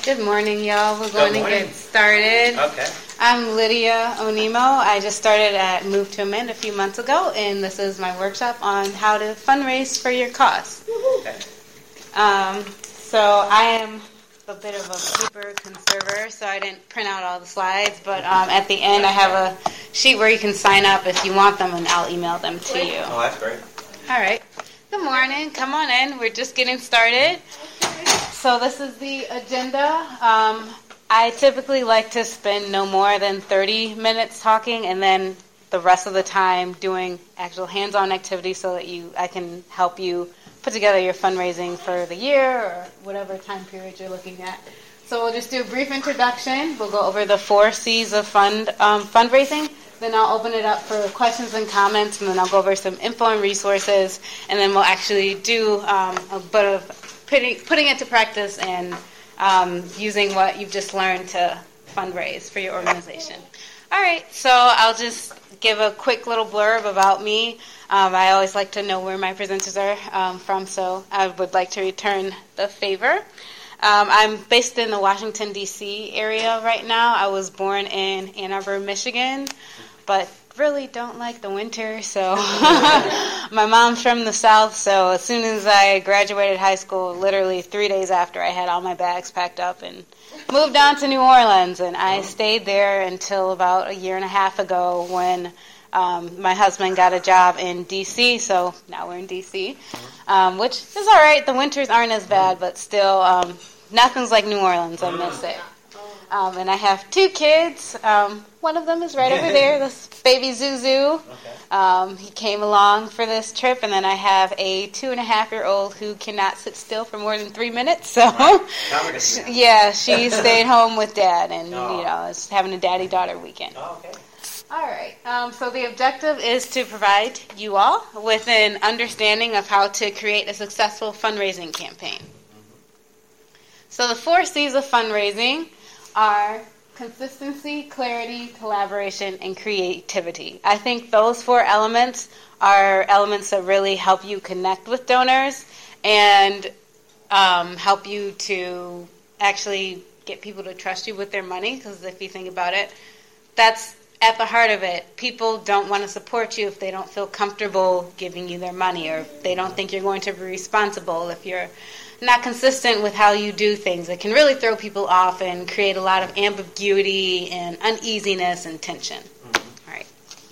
Good morning, y'all. We're going to get started. Okay. I'm Lydia Onimo. I just started at Move to Amend a few months ago, and this is my workshop on how to fundraise for your cause. Okay. So I am a bit of a paper conserver, so I didn't print out all the slides, but at the end I have a sheet where you can sign up if you want them, and I'll email them to you. Oh, that's great. All right. Good morning. Come on in. We're just getting started. So this is the agenda. I typically like to spend no more than 30 minutes talking, and then the rest of the time doing actual hands-on activities so that I can help you put together your fundraising for the year or whatever time period you're looking at. So we'll just do a brief introduction. We'll go over the 4 C's of fundraising. Then I'll open it up for questions and comments, and then I'll go over some info and resources, and then we'll actually do a bit of putting it to practice and using what you've just learned to fundraise for your organization. All right, so I'll just give a quick little blurb about me. I always like to know where my presenters are from, so I would like to return the favor. I'm based in the Washington, D.C. area right now. I was born in Ann Arbor, Michigan, but really don't like the winter, so my mom's from the South, so as soon as I graduated high school, literally 3 days after, I had all my bags packed up and moved on to New Orleans, and I stayed there until about a year and a half ago when my husband got a job in D.C., so now we're in D.C., which is all right. The winters aren't as bad, but still, nothing's like New Orleans. I miss it. And I have 2 kids. One of them is right over there, this baby Zuzu. Okay. He came along for this trip, and then I have a 2.5-year-old who cannot sit still for more than 3 minutes. So, yeah, she stayed home with Dad, and is having a daddy-daughter weekend. Oh, okay. All right. So the objective is to provide you all with an understanding of how to create a successful fundraising campaign. So the 4 C's of fundraising are consistency, clarity, collaboration, and creativity. I think those 4 elements are elements that really help you connect with donors and help you to actually get people to trust you with their money, because if you think about it, that's at the heart of it. People don't want to support you if they don't feel comfortable giving you their money, or if they don't think you're going to be responsible, if you're not consistent with how you do things. It can really throw people off and create a lot of ambiguity and uneasiness and tension. All right.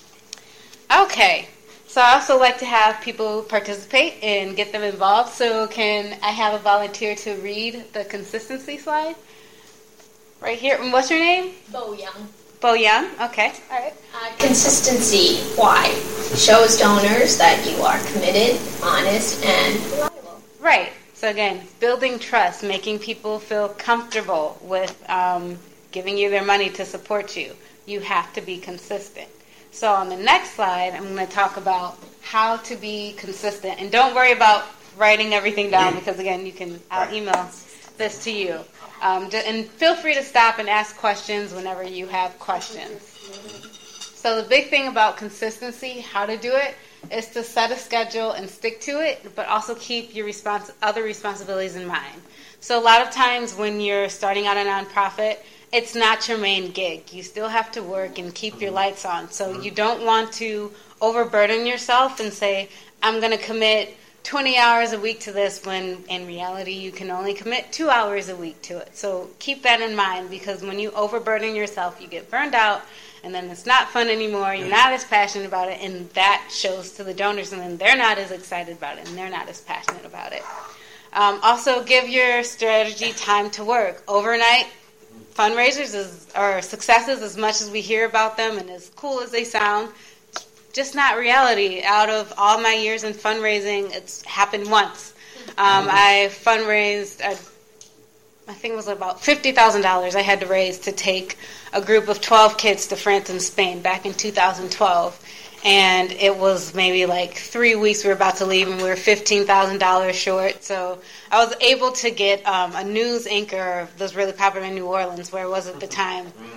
Okay. So I also like to have people participate and get them involved. So can I have a volunteer to read the consistency slide? Right here. And what's your name? Bo Young. Bo Young. Okay. All right. Consistency. Why? Shows donors that you are committed, honest, and reliable. Right. So again, building trust, making people feel comfortable with giving you their money to support you. You have to be consistent. So on the next slide, I'm going to talk about how to be consistent. And don't worry about writing everything down, because again, I'll email this to you. And feel free to stop and ask questions whenever you have questions. So the big thing about consistency, how to do it, is to set a schedule and stick to it, but also keep your other responsibilities in mind. So a lot of times when you're starting out a nonprofit, it's not your main gig. You still have to work and keep your lights on. So you don't want to overburden yourself and say, I'm going to commit 20 hours a week to this, when in reality you can only commit 2 hours a week to it. So keep that in mind, because when you overburden yourself, you get burned out, and then it's not fun anymore, you're not as passionate about it, and that shows to the donors, and then they're not as excited about it, and they're not as passionate about it. Also, give your strategy time to work. Overnight fundraisers are successes, as much as we hear about them and as cool as they sound, just not reality. Out of all my years in fundraising, it's happened once. I fundraised, I think it was about $50,000 I had to raise to take a group of 12 kids to France and Spain back in 2012. And it was maybe like 3 weeks we were about to leave, and we were $15,000 short. So I was able to get a news anchor that was really popular in New Orleans, where it was at the time,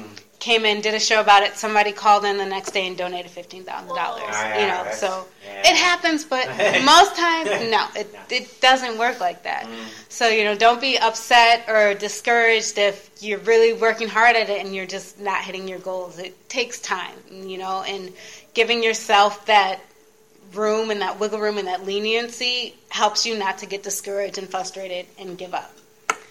came in, did a show about it. Somebody called in the next day and donated $15,000. So it happens, but most times, no, it doesn't work like that. So, don't be upset or discouraged if you're really working hard at it and you're just not hitting your goals. It takes time, and giving yourself that room and that wiggle room and that leniency helps you not to get discouraged and frustrated and give up.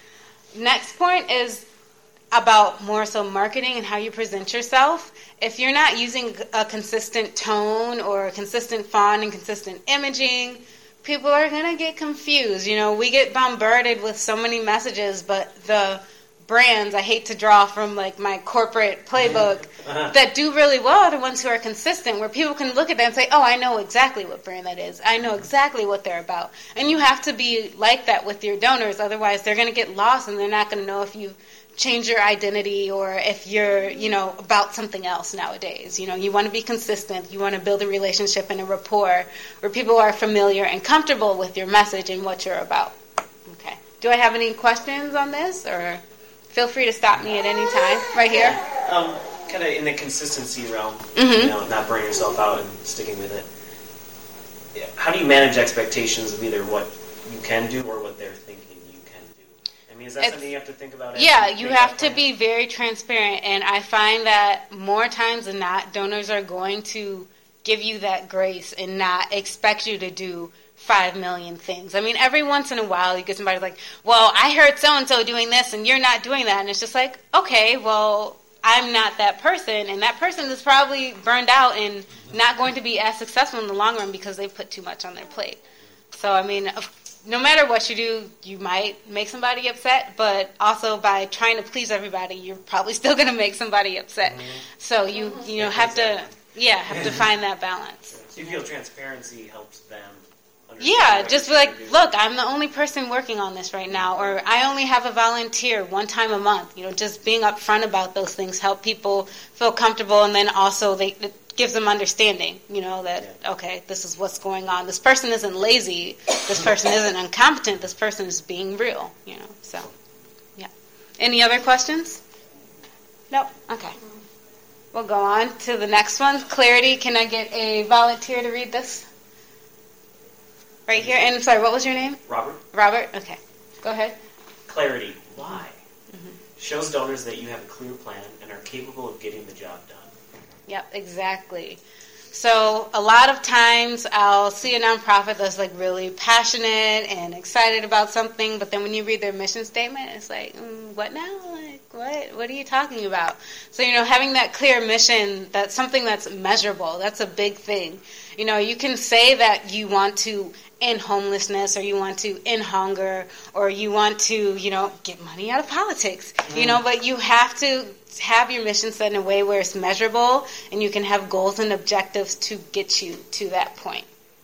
Next point is about more so marketing and how you present yourself. If you're not using a consistent tone or a consistent font and consistent imaging, people are going to get confused. We get bombarded with so many messages, but the brands, I hate to draw from like my corporate playbook, that do really well are the ones who are consistent, where people can look at them and say, oh, I know exactly what brand that is. I know exactly what they're about. And you have to be like that with your donors, otherwise they're going to get lost and they're not going to know if you change your identity or if you're, about something else nowadays. You want to be consistent. You want to build a relationship and a rapport where people are familiar and comfortable with your message and what you're about. Okay. Do I have any questions on this, or feel free to stop me at any time right here? Kind of in the consistency realm, not burning yourself out and sticking with it. How do you manage expectations of either what you can do or what they're thinking you can do? I mean, is that something you have to think about? Yeah, you have to be very transparent, and I find that more times than not, donors are going to give you that grace and not expect you to do 5 million things. I mean, every once in a while you get somebody like, well, I heard so-and-so doing this and you're not doing that. And it's just like, okay, well, I'm not that person. And that person is probably burned out and not going to be as successful in the long run because they've put too much on their plate. So, I mean, no matter what you do, you might make somebody upset, but also by trying to please everybody, you're probably still going to make somebody upset. So you have to find that balance. So you feel transparency helps them. Yeah, just be like, look, I'm the only person working on this right now, or I only have a volunteer one time a month. Just being upfront about those things help people feel comfortable, and then also it gives them understanding, that, okay, this is what's going on. This person isn't lazy. This person isn't incompetent. This person is being real, so, yeah. Any other questions? Nope. Okay. We'll go on to the next one. Clarity. Can I get a volunteer to read this? Right here. And sorry, what was your name? Robert. Robert? Okay. Go ahead. Clarity. Why? Shows donors that you have a clear plan and are capable of getting the job done. Yep, exactly. So a lot of times I'll see a nonprofit that's like really passionate and excited about something, but then when you read their mission statement, it's like, what now? Like, what are you talking about? So, having that clear mission, that's something that's measurable. That's a big thing. You can say that you want to end homelessness, or you want to end hunger, or you want to, get money out of politics, but you have to have your mission set in a way where it's measurable and you can have goals and objectives to get you to that point.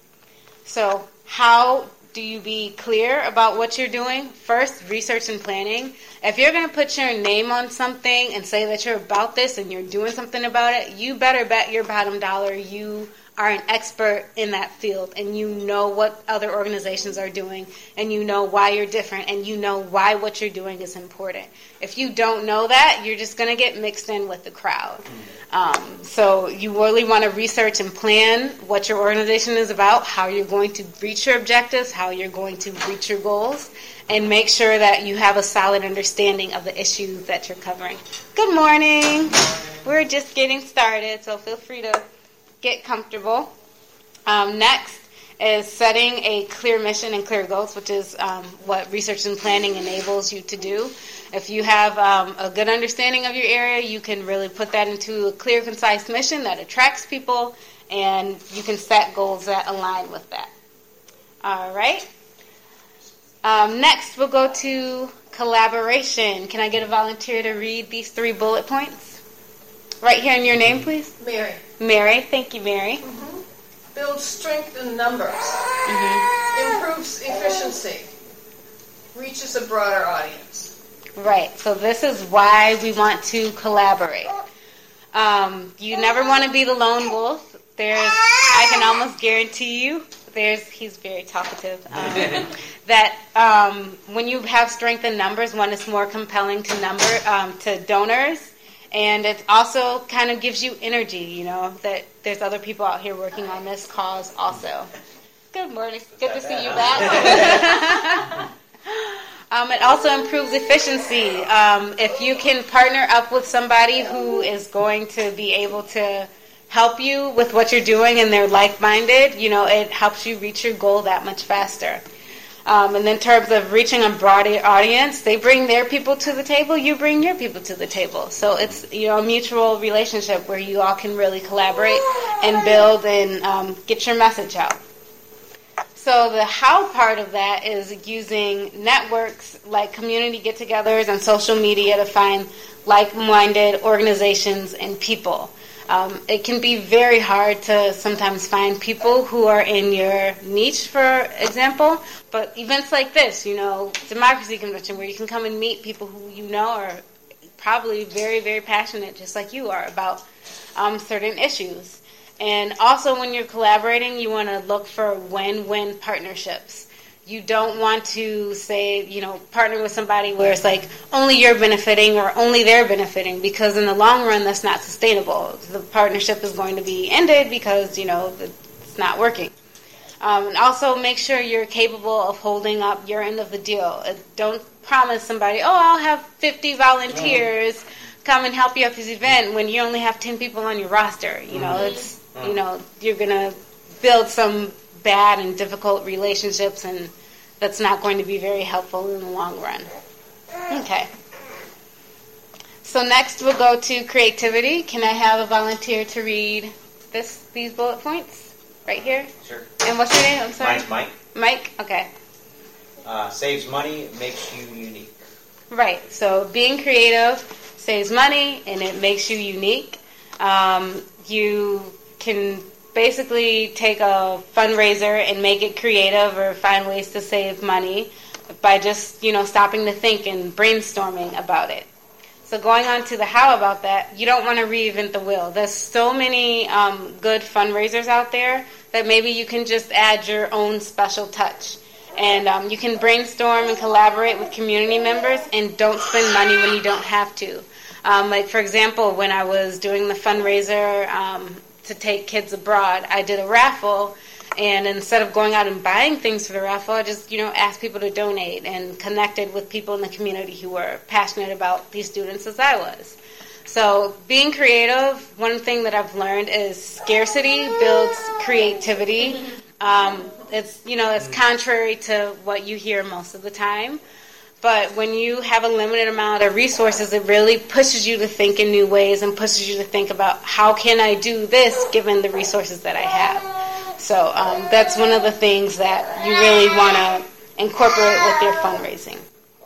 So how do you be clear about what you're doing? First, research and planning. If you're going to put your name on something and say that you're about this and you're doing something about it, you better bet your bottom dollar you are an expert in that field, and you know what other organizations are doing, and you know why you're different, and you know why what you're doing is important. If you don't know that, you're just going to get mixed in with the crowd. So you really want to research and plan what your organization is about, how you're going to reach your objectives, how you're going to reach your goals, and make sure that you have a solid understanding of the issues that you're covering. Good morning. We're just getting started, so feel free to get comfortable. Next is setting a clear mission and clear goals, which is what research and planning enables you to do. If you have a good understanding of your area, you can really put that into a clear, concise mission that attracts people, and you can set goals that align with that. All right. Next, we'll go to collaboration. Can I get a volunteer to read these 3 bullet points? Right here in your name, please. Mary. Mary. Thank you, Mary. Builds strength in numbers. Improves efficiency. Reaches a broader audience. Right. So this is why we want to collaborate. You never want to be the lone wolf. I can almost guarantee you, he's very talkative, that when you have strength in numbers, one is more compelling to donors, And it also kind of gives you energy, you know, that there's other people out here working on this cause also. Good morning. Good to see you back. It also improves efficiency. If you can partner up with somebody who is going to be able to help you with what you're doing and they're like-minded, you know, it helps you reach your goal that much faster. And in terms of reaching a broader audience, they bring their people to the table, you bring your people to the table. So it's, you know, a mutual relationship where you all can really collaborate and build and get your message out. So the how part of that is using networks like community get-togethers and social media to find like-minded organizations and people. It can be very hard to sometimes find people who are in your niche, for example, but events like this, you know, Democracy Convention, where you can come and meet people who you know are probably very, very passionate, just like you are, about certain issues. And also when you're collaborating, you want to look for win-win partnerships. You don't want to say, you know, partner with somebody where it's like only you're benefiting or only they're benefiting, because in the long run that's not sustainable. The partnership is going to be ended because, you know, it's not working. And also make sure you're capable of holding up your end of the deal. Don't promise somebody, oh, I'll have 50 volunteers come and help you at this event when you only have 10 people on your roster. You know, it's, you know, you're going to build some bad and difficult relationships, and that's not going to be very helpful in the long run. Okay. So next we'll go to creativity. Can I have a volunteer to read these bullet points right here? Sure. And what's your name? I'm sorry. Mine's Mike. Mike? Okay. Saves money, makes you unique. Right. So being creative saves money and it makes you unique. You can basically take a fundraiser and make it creative or find ways to save money by just, you know, stopping to think and brainstorming about it. So going on to the how about that, you don't want to reinvent the wheel. There's so many good fundraisers out there that maybe you can just add your own special touch. And you can brainstorm and collaborate with community members and don't spend money when you don't have to. Like, for example, when I was doing the fundraiser to take kids abroad, I did a raffle, and instead of going out and buying things for the raffle, I just, you know, asked people to donate and connected with people in the community who were passionate about these students as I was. So being creative, one thing that I've learned is scarcity builds creativity. It's, you know, it's contrary to what you hear most of the time. But when you have a limited amount of resources, it really pushes you to think in new ways and pushes you to think about how can I do this given the resources that I have. So that's one of the things that you really want to incorporate with your fundraising.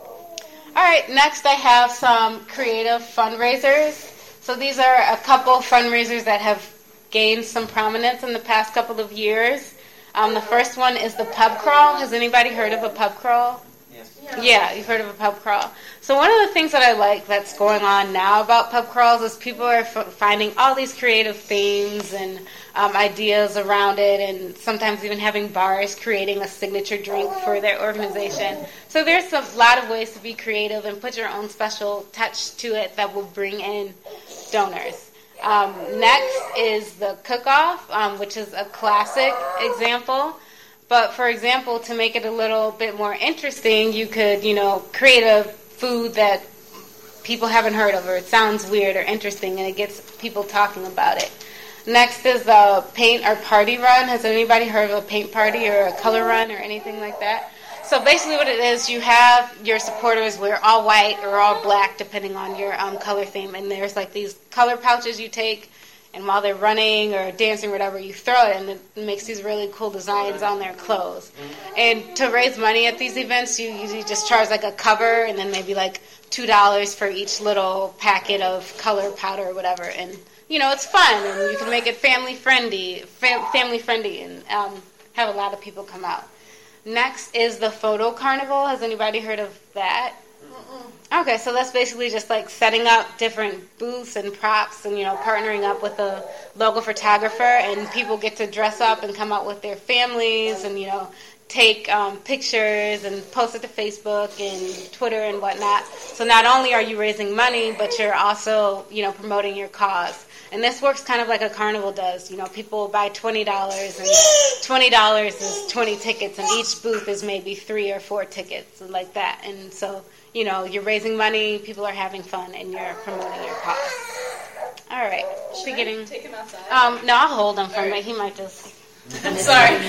All right, next I have some creative fundraisers. So these are a couple fundraisers that have gained some prominence in the past couple of years. The first one is the pub crawl. Has anybody heard of a pub crawl? Yeah, you've heard of a pub crawl. So one of the things that I like that's going on now about pub crawls is people are finding all these creative themes and ideas around it, and sometimes even having bars creating a signature drink for their organization. So there's a lot of ways to be creative and put your own special touch to it that will bring in donors. Next is the cook-off, which is a classic example. But, for example, to make it a little bit more interesting, you could, you know, create a food that people haven't heard of, or it sounds weird or interesting, and it gets people talking about it. Next is the paint or party run. Has anybody heard of a paint party or a color run or anything like that? So basically what it is, you have your supporters wear all white or all black, depending on your color theme, and there's like these color pouches you take, and while they're running or dancing or whatever, you throw it, and it makes these really cool designs on their clothes. And to raise money at these events, you usually just charge like a cover and then maybe like $2 for each little packet of color powder or whatever. And, you know, it's fun, and you can make it family friendly and have a lot of people come out. Next is the photo carnival. Has anybody heard of that? Okay, so that's basically just like setting up different booths and props and, you know, partnering up with a local photographer, and people get to dress up and come out with their families and, you know, take pictures and post it to Facebook and Twitter and whatnot. So not only are you raising money, but you're also, promoting your cause. And this works kind of like a carnival does. People buy $20, and $20 is 20 tickets, and each booth is maybe 3 or 4 tickets, like that. And so, you're raising money, people are having fun, and you're promoting your cause. All right. Should I take him outside? No, I'll hold him for me. He might just... I'm sorry.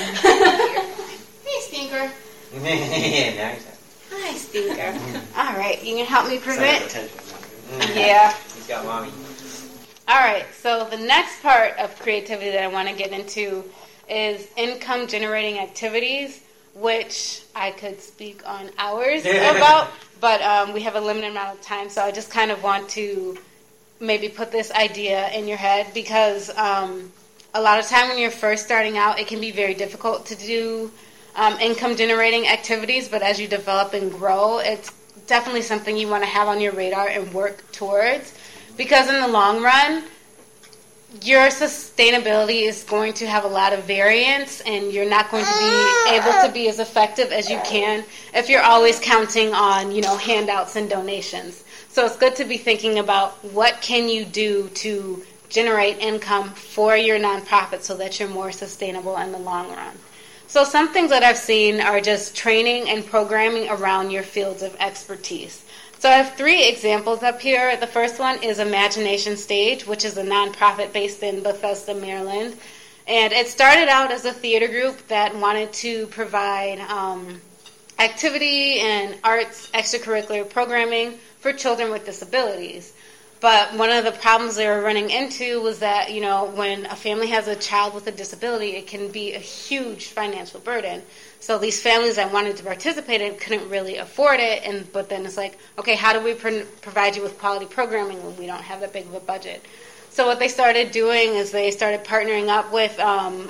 Hey, Stinker. Now he's happy. Hi, Stinker. All right. You can help me prevent? Attention. Yeah. He's got mommy. All right, so the next part of creativity that I want to get into is income-generating activities, which I could speak on hours about, but we have a limited amount of time, so I just kind of want to maybe put this idea in your head, because a lot of time when you're first starting out, it can be very difficult to do income-generating activities, but as you develop and grow, it's definitely something you want to have on your radar and work towards. Because in the long run, your sustainability is going to have a lot of variance, and you're not going to be able to be as effective as you can if you're always counting on, handouts and donations. So it's good to be thinking about what can you do to generate income for your nonprofit so that you're more sustainable in the long run. So some things that I've seen are just training and programming around your fields of expertise. So I have 3 examples up here. The first one is Imagination Stage, which is a nonprofit based in Bethesda, Maryland. And it started out as a theater group that wanted to provide activity and arts extracurricular programming for children with disabilities. But one of the problems they were running into was that, when a family has a child with a disability, it can be a huge financial burden. So these families that wanted to participate in couldn't really afford it, but then it's like, okay, how do we provide you with quality programming when we don't have that big of a budget? So what they started doing is they started partnering up with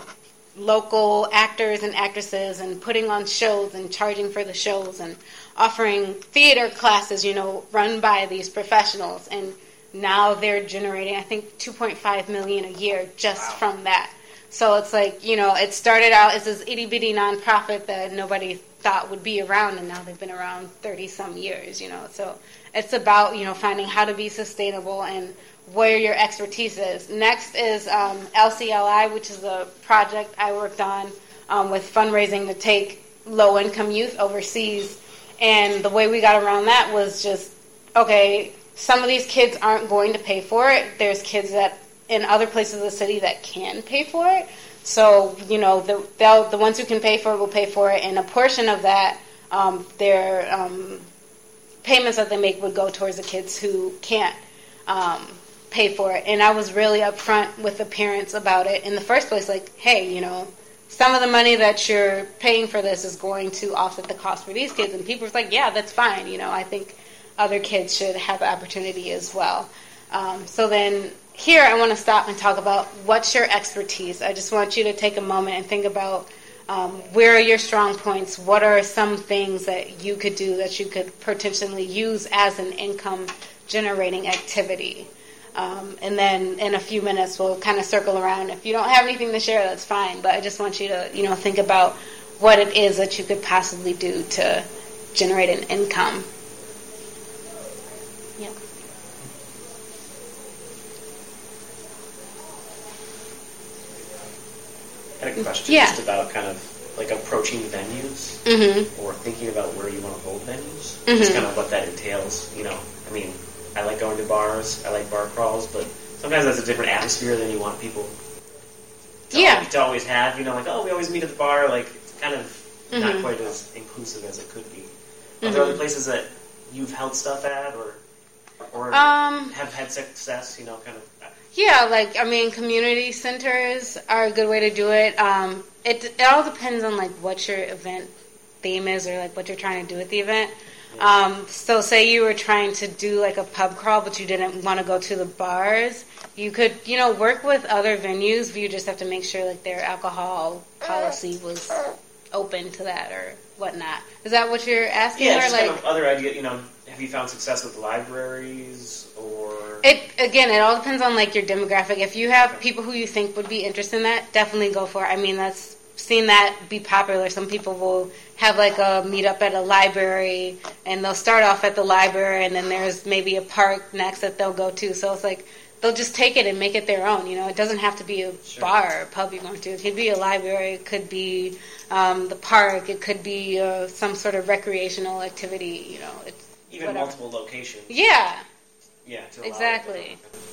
local actors and actresses and putting on shows and charging for the shows and offering theater classes, run by these professionals. And now they're generating, I think, $2.5 million a year just from that. So it's like, it started out as this itty-bitty nonprofit that nobody thought would be around, and now they've been around 30-some years, So it's about, finding how to be sustainable and where your expertise is. Next is LCLI, which is a project I worked on with fundraising to take low-income youth overseas. And the way we got around that was just, okay, some of these kids aren't going to pay for it. There's kids that in other places of the city that can pay for it. So, the ones who can pay for it will pay for it, and a portion of that, their payments that they make would go towards the kids who can't pay for it. And I was really upfront with the parents about it in the first place, like, hey, some of the money that you're paying for this is going to offset the cost for these kids. And people were like, yeah, that's fine. I think other kids should have the opportunity as well. So then here I want to stop and talk about what's your expertise. I just want you to take a moment and think about where are your strong points, what are some things that you could do that you could potentially use as an income generating activity. And then in a few minutes we'll kind of circle around. If you don't have anything to share, that's fine, but I just want you to think about what it is that you could possibly do to generate an income. Yep. I had a question just about kind of like approaching venues or thinking about where you want to hold venues. Just kind of what that entails. I like going to bars, I like bar crawls, but sometimes that's a different atmosphere than you want people to always have. We always meet at the bar. Like, it's kind of not quite as inclusive as it could be. Are there other places that you've held stuff at or have had success, kind of? Yeah, community centers are a good way to do it. It all depends on, what your event theme is or, what you're trying to do at the event. So say you were trying to do, a pub crawl, but you didn't want to go to the bars. You could, work with other venues, but you just have to make sure, their alcohol policy was open to that or whatnot. Is that what you're asking? Yeah, or just kind of other idea, have you found success with libraries or... It all depends on, your demographic. If you have people who you think would be interested in that, definitely go for it. That's seen that be popular. Some people will have like a meetup at a library, and they'll start off at the library, and then there's maybe a park next that they'll go to. So it's like they'll just take it and make it their own. It doesn't have to be a bar or pub you're going to. It could be a library. It could be the park. It could be some sort of recreational activity. It's even whatever. multiple locations. Yeah. Yeah. To allow Exactly.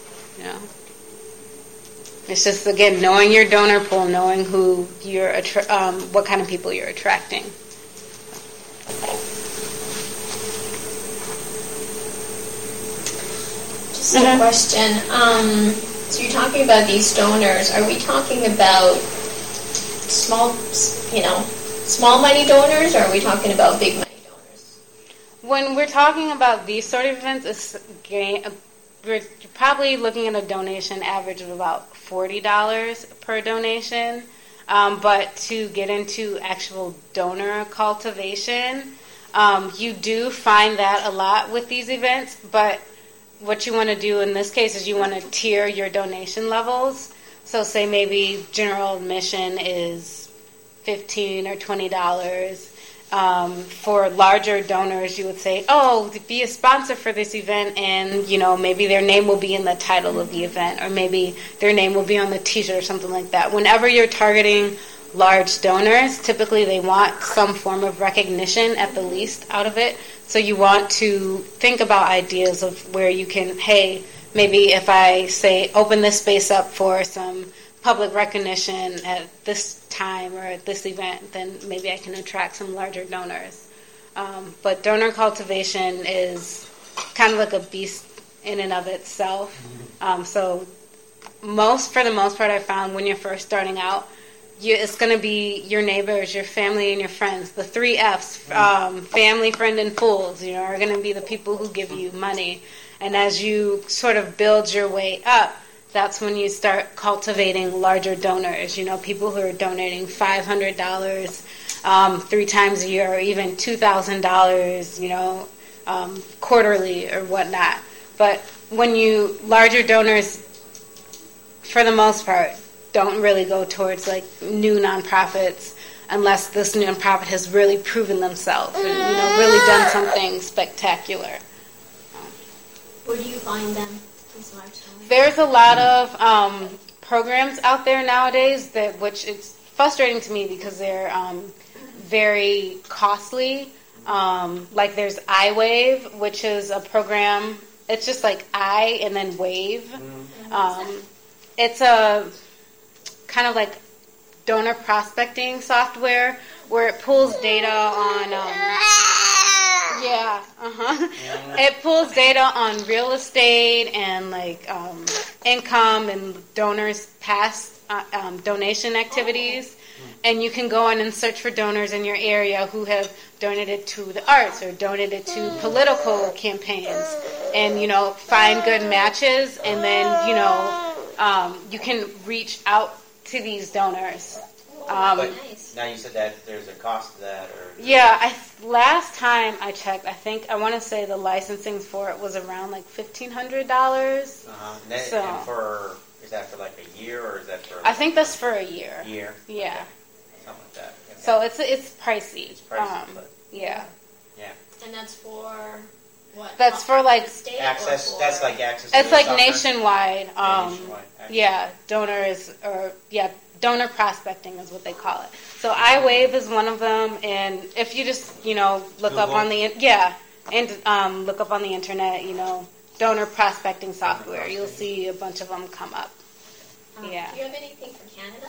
It's just, again, knowing your donor pool, knowing who you're, what kind of people you're attracting. Just a question. So you're talking about these donors. Are we talking about small money donors, or are we talking about big money donors? When we're talking about these sort of events, we're probably looking at a donation average of about $40 per donation. But to get into actual donor cultivation, you do find that a lot with these events. But what you want to do in this case is you want to tier your donation levels. So say maybe general admission is $15 or $20. For larger donors, you would say, be a sponsor for this event, and maybe their name will be in the title of the event, or maybe their name will be on the t-shirt or something like that. Whenever you're targeting large donors, typically they want some form of recognition at the least out of it. So you want to think about ideas of where you can, hey, maybe if I say open this space up for some public recognition at this time or at this event, then maybe I can attract some larger donors. But donor cultivation is kind of like a beast in and of itself. So for the most part, I found when you're first starting out, it's going to be your neighbors, your family, and your friends. The 3 Fs, family, friend, and fools, are going to be the people who give you money. And as you sort of build your way up, that's when you start cultivating larger donors, people who are donating $500 3 times a year, or even $2,000, quarterly or whatnot. But larger donors, for the most part, don't really go towards like new nonprofits unless this nonprofit has really proven themselves and really done something spectacular. Where do you find them? These large donors? There's a lot of programs out there nowadays which it's frustrating to me because they're very costly. Like there's iWave, which is a program. It's just like I and then Wave. It's a kind of like donor prospecting software where it pulls data on it pulls data on real estate and like income and donors' past donation activities, and you can go on and search for donors in your area who have donated to the arts or donated to political campaigns, and find good matches, and then you can reach out to these donors. But now you said that there's a cost to that, or last time I checked, I want to say the licensing for it was around like $1,500. Is that for like a year, or is that for? I think that's for a year. Year. Yeah. Okay. Something like that. Okay. So it's pricey. It's pricey, but And that's for what? That's for like state access. Or That's like access. It's to like software. nationwide. Nationwide. Donor prospecting is what they call it. So iWave is one of them, and if you just look up on the look up on the internet, donor prospecting software, you'll see a bunch of them come up. Do you have anything for Canada?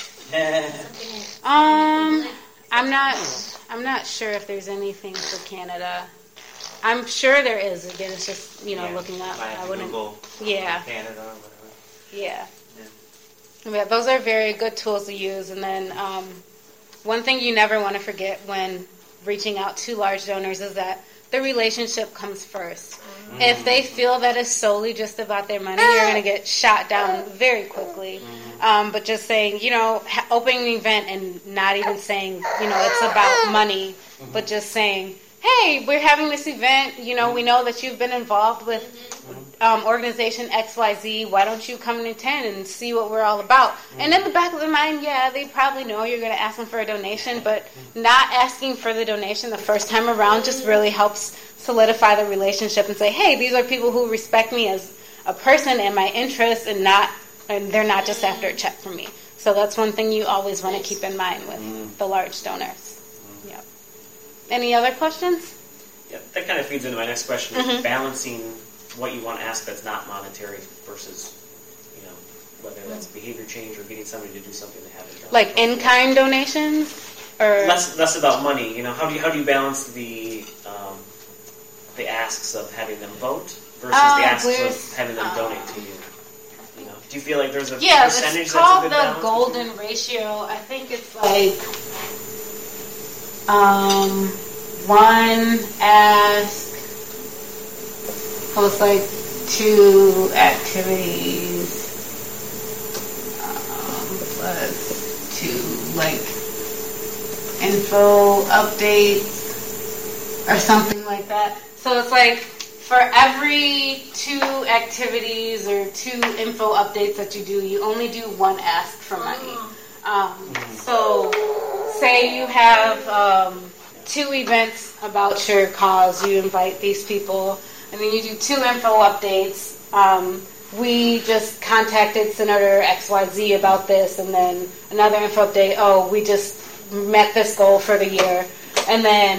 I'm not sure if there's anything for Canada. I'm sure there is. Again, it's just looking up. I wouldn't. Google Canada or whatever. Yeah, those are very good tools to use. And then one thing you never want to forget when reaching out to large donors is that the relationship comes first. If they feel that it's solely just about their money, you're going to get shot down very quickly. But just saying, opening an event and not even saying, it's about money, but just saying, hey, we're having this event. We know that you've been involved with organization XYZ. Why don't you come and attend and see what we're all about? And in the back of their mind, yeah, they probably know you're going to ask them for a donation, but not asking for the donation the first time around just really helps solidify the relationship and say, hey, these are people who respect me as a person and my interests, and they're not just after a check from me. So that's one thing you always want to keep in mind with the large donors. Yep. Any other questions? Yeah, that kind of feeds into my next question, balancing what you want to ask that's not monetary versus, whether that's behavior change or getting somebody to do something they haven't done. Like in-kind donations? Or less about money. How do you balance the asks of having them vote versus the asks of having them donate to you? Do you feel like there's a percentage it's called that's a good balance? The golden ratio. I think it's like one ask plus like 2 activities plus 2 like info updates or something like that. So it's like for every 2 activities or 2 info updates that you do, you only do 1 ask for money. So say you have 2 events about your cause, you invite these people, and then you do 2 info updates. We just contacted Senator XYZ about this, and then another info update, we just met this goal for the year. And then,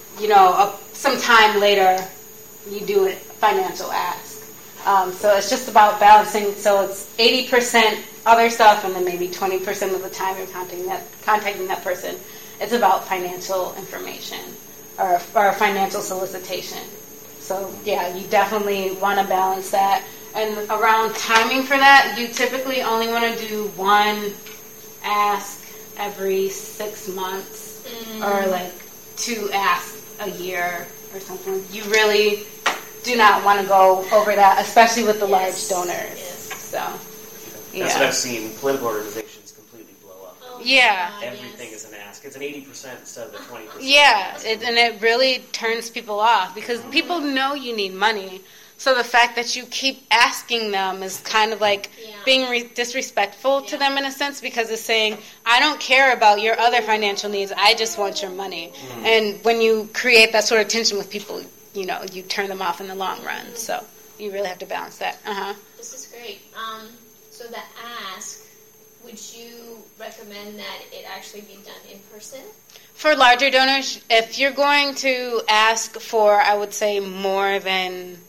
some time later, you do a financial ask. So it's just about balancing. So it's 80% other stuff, and then maybe 20% of the time you're contacting that person. It's about financial information or financial solicitation. So yeah, you definitely want to balance that. And around timing for that, you typically only want to do 1 ask every 6 months or like 2 asks a year or something. You really do not want to go over that, especially with the large donors. Yes. So, That's what I've seen. Political organizations completely blow up. Everything is an ask. It's an 80% instead of the 20%. Yeah, and it really turns people off because people know you need money. So the fact that you keep asking them is kind of like being disrespectful to them in a sense, because it's saying, I don't care about your other financial needs, I just want your money. And when you create that sort of tension with people, you turn them off in the long run. So you really have to balance that. This is great. So the ask, would you recommend that it actually be done in person? For larger donors, if you're going to ask for, I would say, more than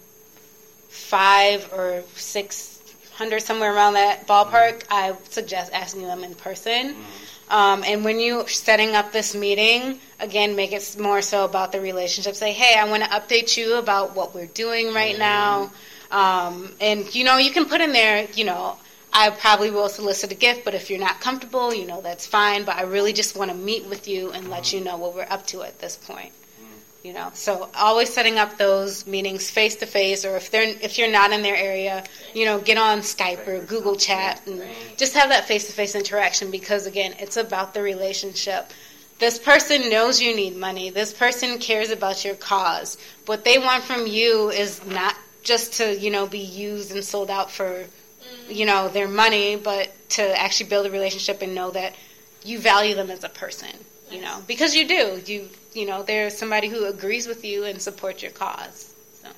500 or 600, somewhere around that ballpark, I suggest asking them in person. And when you're setting up this meeting, again, make it more so about the relationship. Say, hey, I want to update you about what we're doing right now. And, you can put in there, I probably will solicit a gift, but if you're not comfortable, that's fine. But I really just want to meet with you and let you know what we're up to at this point. So always setting up those meetings face to face, or if you're not in their area, get on Skype or Google Chat and just have that face to face interaction, because again, it's about the relationship. This person knows you need money. This person cares about your cause. What they want from you is not just to, be used and sold out for, their money, but to actually build a relationship and know that you value them as a person, because you do. There's somebody who agrees with you and supports your cause. So,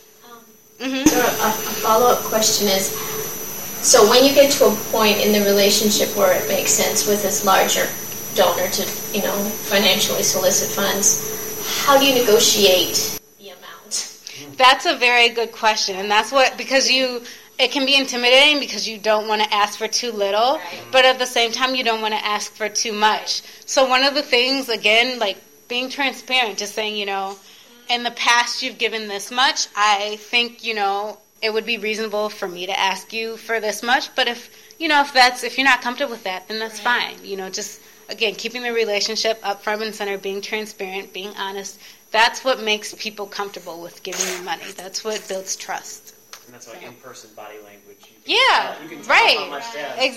so a follow-up question is, so when you get to a point in the relationship where it makes sense with this larger donor to, financially solicit funds, how do you negotiate the amount? That's a very good question, and that's because it can be intimidating because you don't want to ask for too little, but at the same time, you don't want to ask for too much. So one of the things, again, like being transparent, just saying, in the past you've given this much, I think, it would be reasonable for me to ask you for this much, but if you're not comfortable with that, then that's fine. Just, again, keeping the relationship up front and center, being transparent, being honest, that's what makes people comfortable with giving you money. That's what builds trust. And that's why in-person body language. You can tell how much to ask.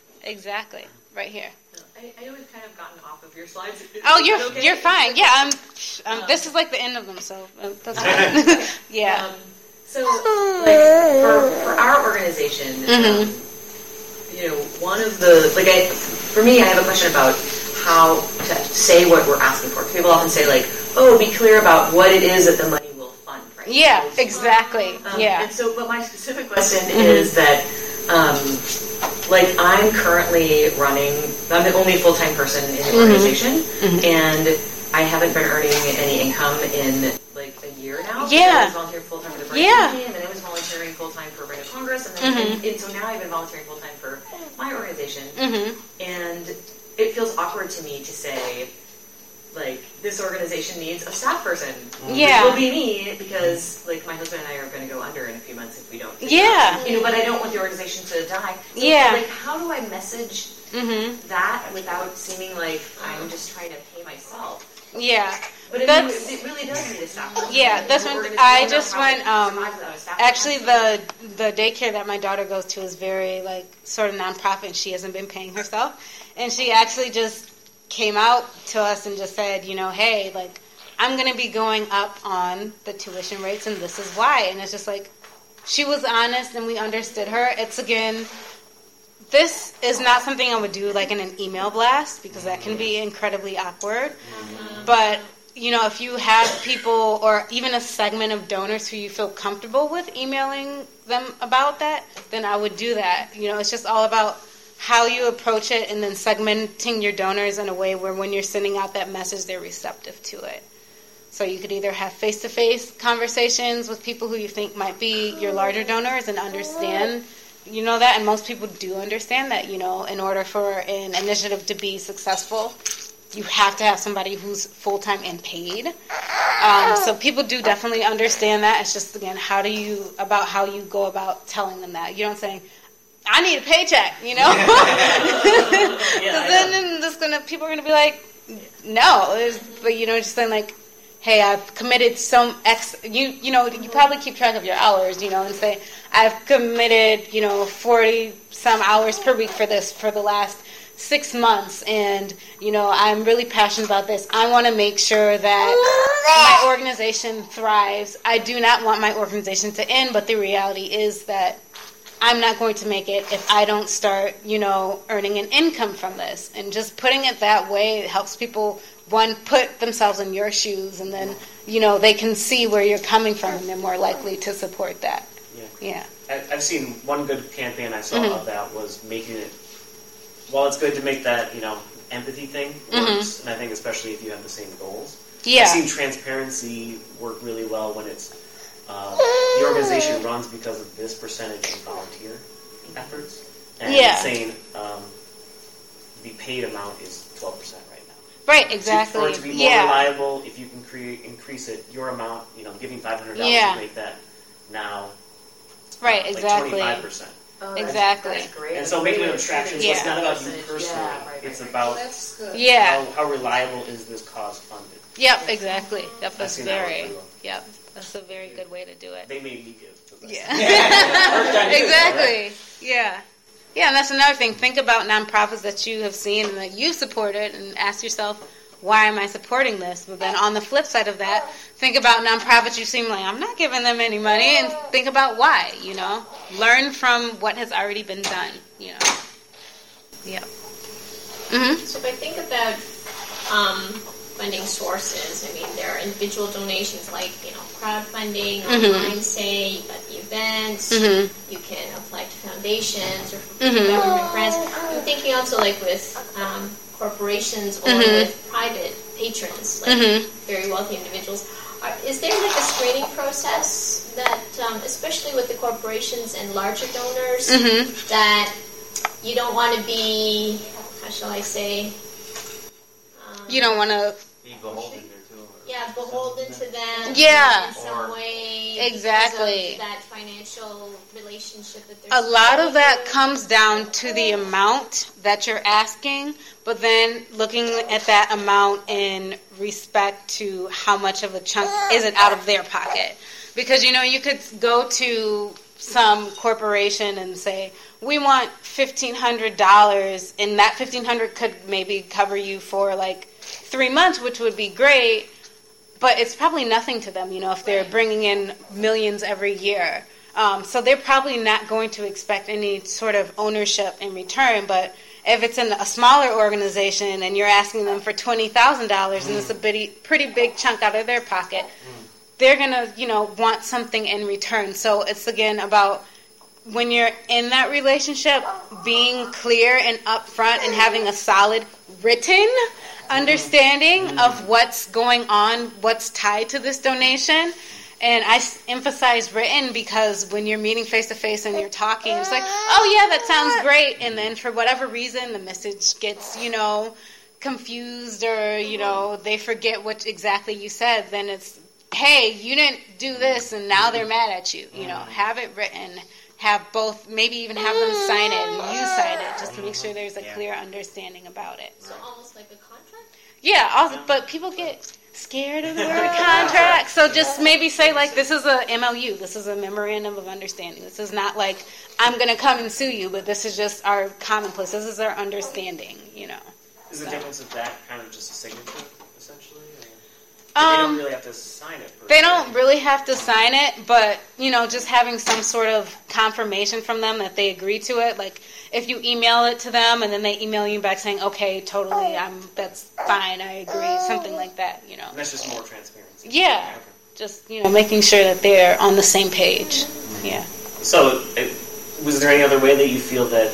Exactly. Right here. I know we've kind of gotten off of your slides. Oh, you're fine. Yeah, This is like the end of them, so that's fine. Yeah. So, like, for our organization, one of the, for me, I have a question about how to say what we're asking for. People often say, like, oh, be clear about what it is that the money will fund, right? Yeah, exactly. And so, but my specific question is that, I'm currently I'm the only full-time person in the organization, and I haven't been earning any income in a year now. Yeah. I was volunteering full-time for the Brain Team, and then I was volunteering full-time for Brain of Congress, and then and so now I've been volunteering full-time for my organization, and it feels awkward to me to say, this organization needs a staff person. Yeah. Which will be me, because, my husband and I are going to go under in a few months if we don't. Yeah. But I don't want the organization to die. So, how do I message that without seeming like I'm just trying to pay myself? Yeah. But it really does need a staff person. Yeah, that's when I just went, actually the daycare that my daughter goes to is very, sort of nonprofit, and she hasn't been paying herself. And she actually just came out to us and just said, hey, I'm going to be going up on the tuition rates, and this is why. And it's just she was honest, and we understood her. It's, again, this is not something I would do, in an email blast, because that can be incredibly awkward. But, if you have people or even a segment of donors who you feel comfortable with emailing them about that, then I would do that. It's just all about how you approach it, and then segmenting your donors in a way where when you're sending out that message, they're receptive to it. So you could either have face-to-face conversations with people who you think might be your larger donors and understand, that, and most people do understand that, in order for an initiative to be successful, you have to have somebody who's full-time and paid. So people do definitely understand that. It's just, again, how you go about telling them that. You don't say, I need a paycheck, then people are gonna be like, no. But just saying hey, I've committed some X. You probably keep track of your hours, and say I've committed 40 some hours per week for this for the last 6 months, and I'm really passionate about this. I want to make sure that my organization thrives. I do not want my organization to end, but the reality is that I'm not going to make it if I don't start, earning an income from this. And just putting it that way, it helps people, one, put themselves in your shoes, and then, they can see where you're coming from, and they're more likely to support that. Yeah. I've seen one good campaign I saw of that was making it, while it's good to make that, empathy thing works, and I think especially if you have the same goals. Yeah. I've seen transparency work really well when it's the organization runs because of this percentage of volunteer efforts. And saying the paid amount is 12% right now. Right, exactly. For it to be more reliable, if you can increase it, your amount, giving $500 to make that now. Right, exactly. 25%. Oh, exactly. That's great. And so making an abstraction, so it's not about you personally. It's about how reliable is this cause funded. Yep, exactly. That's That's a very good way to do it. They made me give. Yeah. Exactly. Yeah. Yeah, and that's another thing. Think about nonprofits that you have seen and that you supported, and ask yourself, why am I supporting this? But then on the flip side of that, think about nonprofits you seem like, I'm not giving them any money, and think about why, Learn from what has already been done, Yeah. So if I think about funding sources, there are individual donations like, crowdfunding, online say, you've got the events, you can apply to foundations or for government grants. I'm thinking also with corporations or with private patrons, very wealthy individuals. Is there a screening process that, especially with the corporations and larger donors, that you don't want to be, how shall I say? You don't want to be beholden there too. Beholden to them in some way. Exactly. Because of that financial relationship that a lot of that comes down to the amount that you're asking, but then looking at that amount in respect to how much of a chunk is it out of their pocket. Because, you could go to some corporation and say, we want $1,500, and that $1,500 could maybe cover you for 3 months, which would be great. but it's probably nothing to them, if they're bringing in millions every year. So they're probably not going to expect any sort of ownership in return. But if it's in a smaller organization and you're asking them for $20,000 and it's a pretty big chunk out of their pocket, they're going to, want something in return. So it's, again, about when you're in that relationship, being clear and upfront and having a solid written understanding of what's going on, what's tied to this donation. And I emphasize written because when you're meeting face-to-face and you're talking, it's like, oh, yeah, that sounds great. And then for whatever reason, the message gets, confused or, they forget what exactly you said. Then it's, hey, you didn't do this, and now they're mad at you. Have it written. Have both, maybe even have them sign it and you sign it just to make sure there's a clear understanding about it. So almost like a contract? Yeah, but people get scared of the word contract. So just maybe say, like, this is a MOU. This is a memorandum of understanding. This is not like, I'm going to come and sue you, but this is just our commonplace. This is our understanding, Is the difference of that kind of just a signature, essentially? They don't really have to sign it. They don't really have to sign it, but, just having some sort of confirmation from them that they agree to it. Like, if you email it to them and then they email you back saying, okay, totally, that's fine, I agree, something like that, And that's just more transparency. Yeah. Okay. Just, making sure that they're on the same page. Yeah. So, was there any other way that you feel that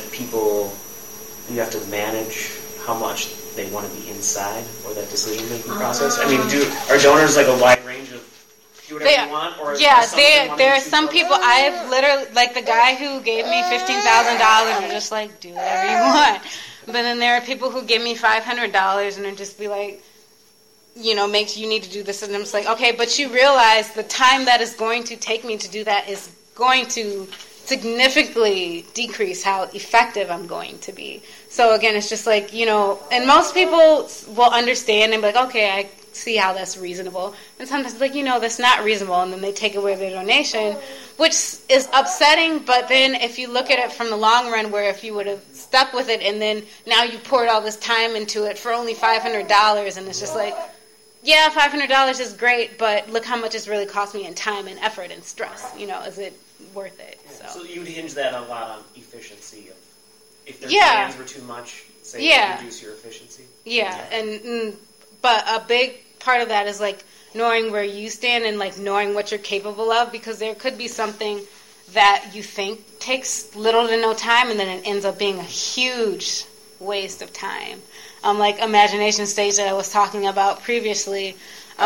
you have to manage how much they want to be inside or that decision-making process? I mean, are donors like a wide range of do whatever you want? Or there are some people, I've literally, like the guy who gave me $15,000 and just like, do whatever you want. But then there are people who give me $500 and they're just be like, makes you need to do this. And I'm just like, okay, but you realize the time that is going to take me to do that is going to significantly decrease how effective I'm going to be. So again, it's just like, and most people will understand and be like, okay, I see how that's reasonable. And sometimes it's like, that's not reasonable, and then they take away their donation, which is upsetting. But then if you look at it from the long run, where if you would have stuck with it and then now you poured all this time into it for only $500, and it's just like, yeah, $500 is great, but look how much it's really cost me in time and effort and stress. Is it worth it? So you would hinge that a lot on efficiency. If their demands were too much, reduce your efficiency. Yeah, but a big part of that is like knowing where you stand and like knowing what you're capable of, because there could be something that you think takes little to no time, and then it ends up being a huge waste of time. Like Imagination Stage that I was talking about previously,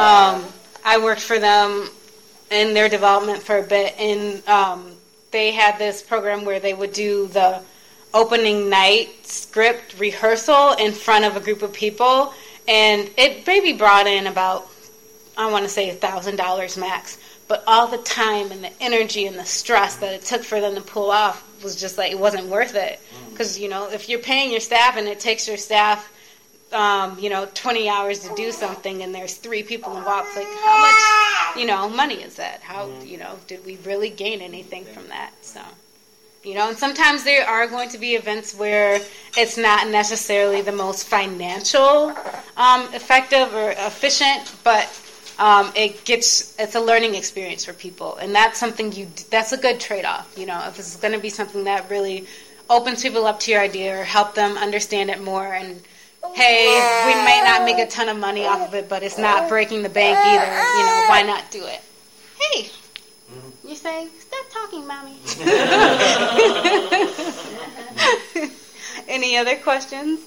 I worked for them in their development for a bit, and they had this program where they would do the opening night script rehearsal in front of a group of people, and it maybe brought in about, I want to say $1,000 max, but all the time and the energy and the stress that it took for them to pull off was just like, it wasn't worth it. Because, if you're paying your staff and it takes your staff 20 hours to do something, and there's 3 people involved, it's like, how much, money is that? How, did we really gain anything from that? So, and sometimes there are going to be events where it's not necessarily the most financial, effective or efficient, but it's a learning experience for people, and that's something that's a good trade-off. If it's going to be something that really opens people up to your idea or help them understand it more, and hey, we may not make a ton of money off of it, but it's not breaking the bank either. Why not do it? Hey, you say, stop talking, mommy. Any other questions?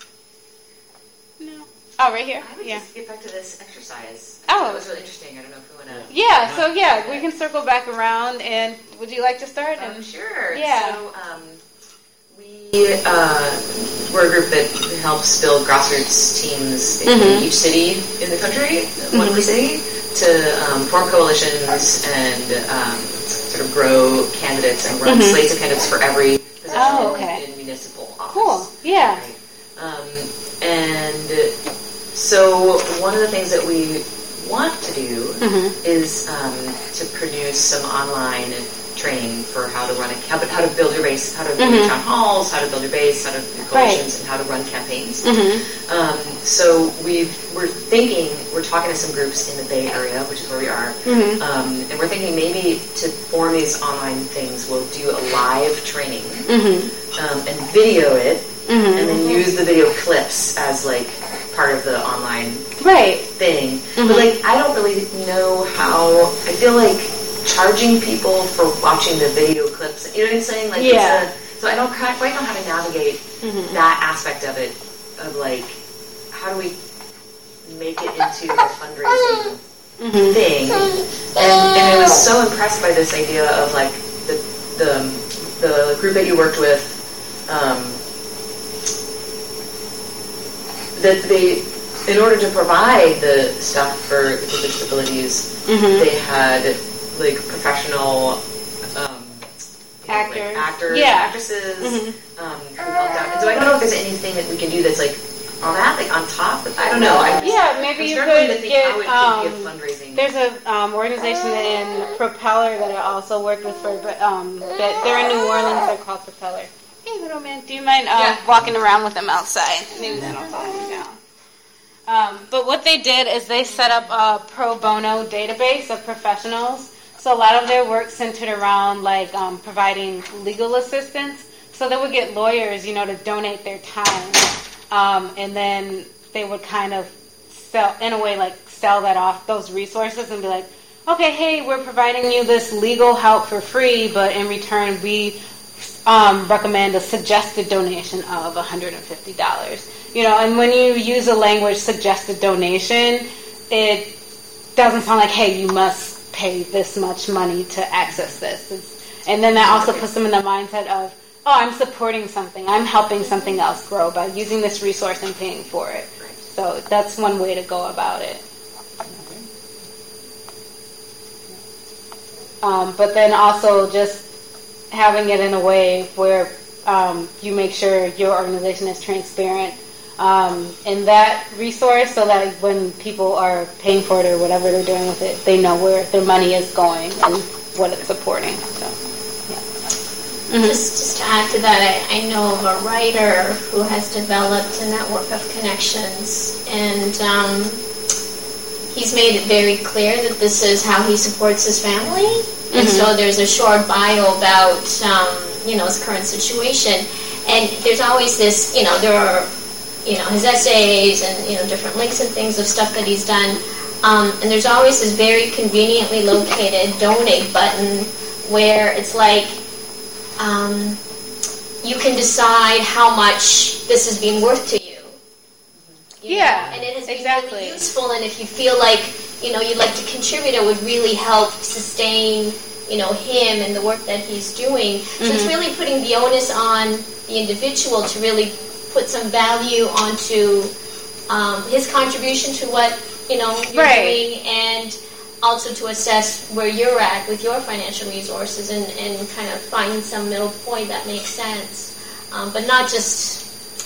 No. Oh, right here. I would just get back to this exercise. Oh, that was really interesting. I don't know if we want to. Yeah. So yeah, we can circle back around. And would you like to start? Sure. Yeah. So we're a group that helps build grassroots teams in each city in the country, one per city, to form coalitions and sort of grow candidates and run slates of candidates for every position in municipal office. Cool. Yeah. Right? And so one of the things that we want to do is to produce some online training for how to run how to build your base, how to build your town halls, how to build your base, how to do coalitions, and how to run campaigns. So we're talking to some groups in the Bay Area, which is where we are, and we're thinking maybe to form these online things, we'll do a live training and video it, and then use the video clips as like part of the online thing. But like, I don't really know how. I feel like charging people for watching the video clips. You know what I'm saying? Like, so I don't quite know how to navigate that aspect of it. Of like, how do we make it into a fundraising thing? And I was so impressed by this idea of like the group that you worked with. That they, in order to provide the stuff for people with disabilities, they had like professional actors, actresses who helped out. And so I don't know if there's anything that we can do that's like on that, like on top. I don't know. Maybe you could get. There's a organization in Propeller that I also worked with for, but they're in New Orleans. They're called Propeller. Hey, little man, do you mind walking around with them outside? Maybe that'll calm them down. But what they did is they set up a pro bono database of professionals. So a lot of their work centered around like providing legal assistance. So they would get lawyers, to donate their time, and then they would kind of sell that off, those resources, and be like, okay, hey, we're providing you this legal help for free, but in return we recommend a suggested donation of $150. And when you use the language suggested donation, it doesn't sound like, hey, you must pay this much money to access this. And then that also puts them in the mindset of, oh, I'm supporting something. I'm helping something else grow by using this resource and paying for it. So that's one way to go about it. But then also just having it in a way where you make sure your organization is transparent in that resource, so that when people are paying for it or whatever they're doing with it, they know where their money is going and what it's supporting. So, Just to add to that, I know of a writer who has developed a network of connections, and he's made it very clear that this is how he supports his family. And so there's a short bio about, his current situation. And there's always this, there are, his essays and, different links and things of stuff that he's done. And there's always this very conveniently located donate button where it's like, you can decide how much this is being worth to you. Yeah, and it has been really useful, and if you feel like, you'd like to contribute, it would really help sustain, him and the work that he's doing. So it's really putting the onus on the individual to really put some value onto his contribution to what, you're doing, and also to assess where you're at with your financial resources and kind of find some middle point that makes sense. But not just...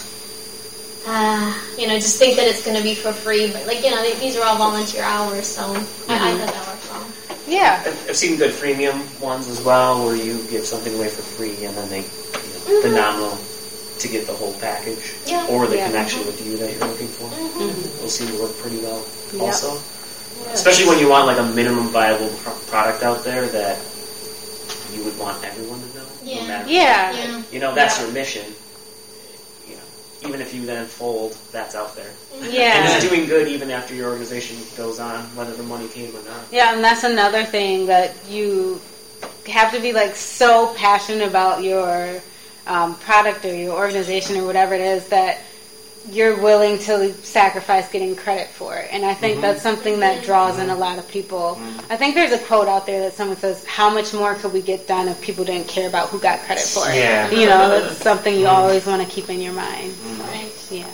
just think that it's going to be for free. But, these are all volunteer hours, so I thought that worked well. Yeah. I've seen good freemium ones as well, where you give something away for free, and then they, the nominal to get the whole package, or the connection with you that you're looking for. Will seem to work pretty well also. Yeah. Especially when you want, like, a minimum viable product out there that you would want everyone to know. No matter what. That's your mission. Even if you then fold, that's out there. Yeah. And it's doing good even after your organization goes on, whether the money came or not. Yeah, and that's another thing that you have to be, so passionate about your product or your organization or whatever it is that you're willing to sacrifice getting credit for it. And I think that's something that draws in a lot of people. I think there's a quote out there that someone says, how much more could we get done if people didn't care about who got credit for it? Yeah. That's something you always want to keep in your mind. Right. Yeah.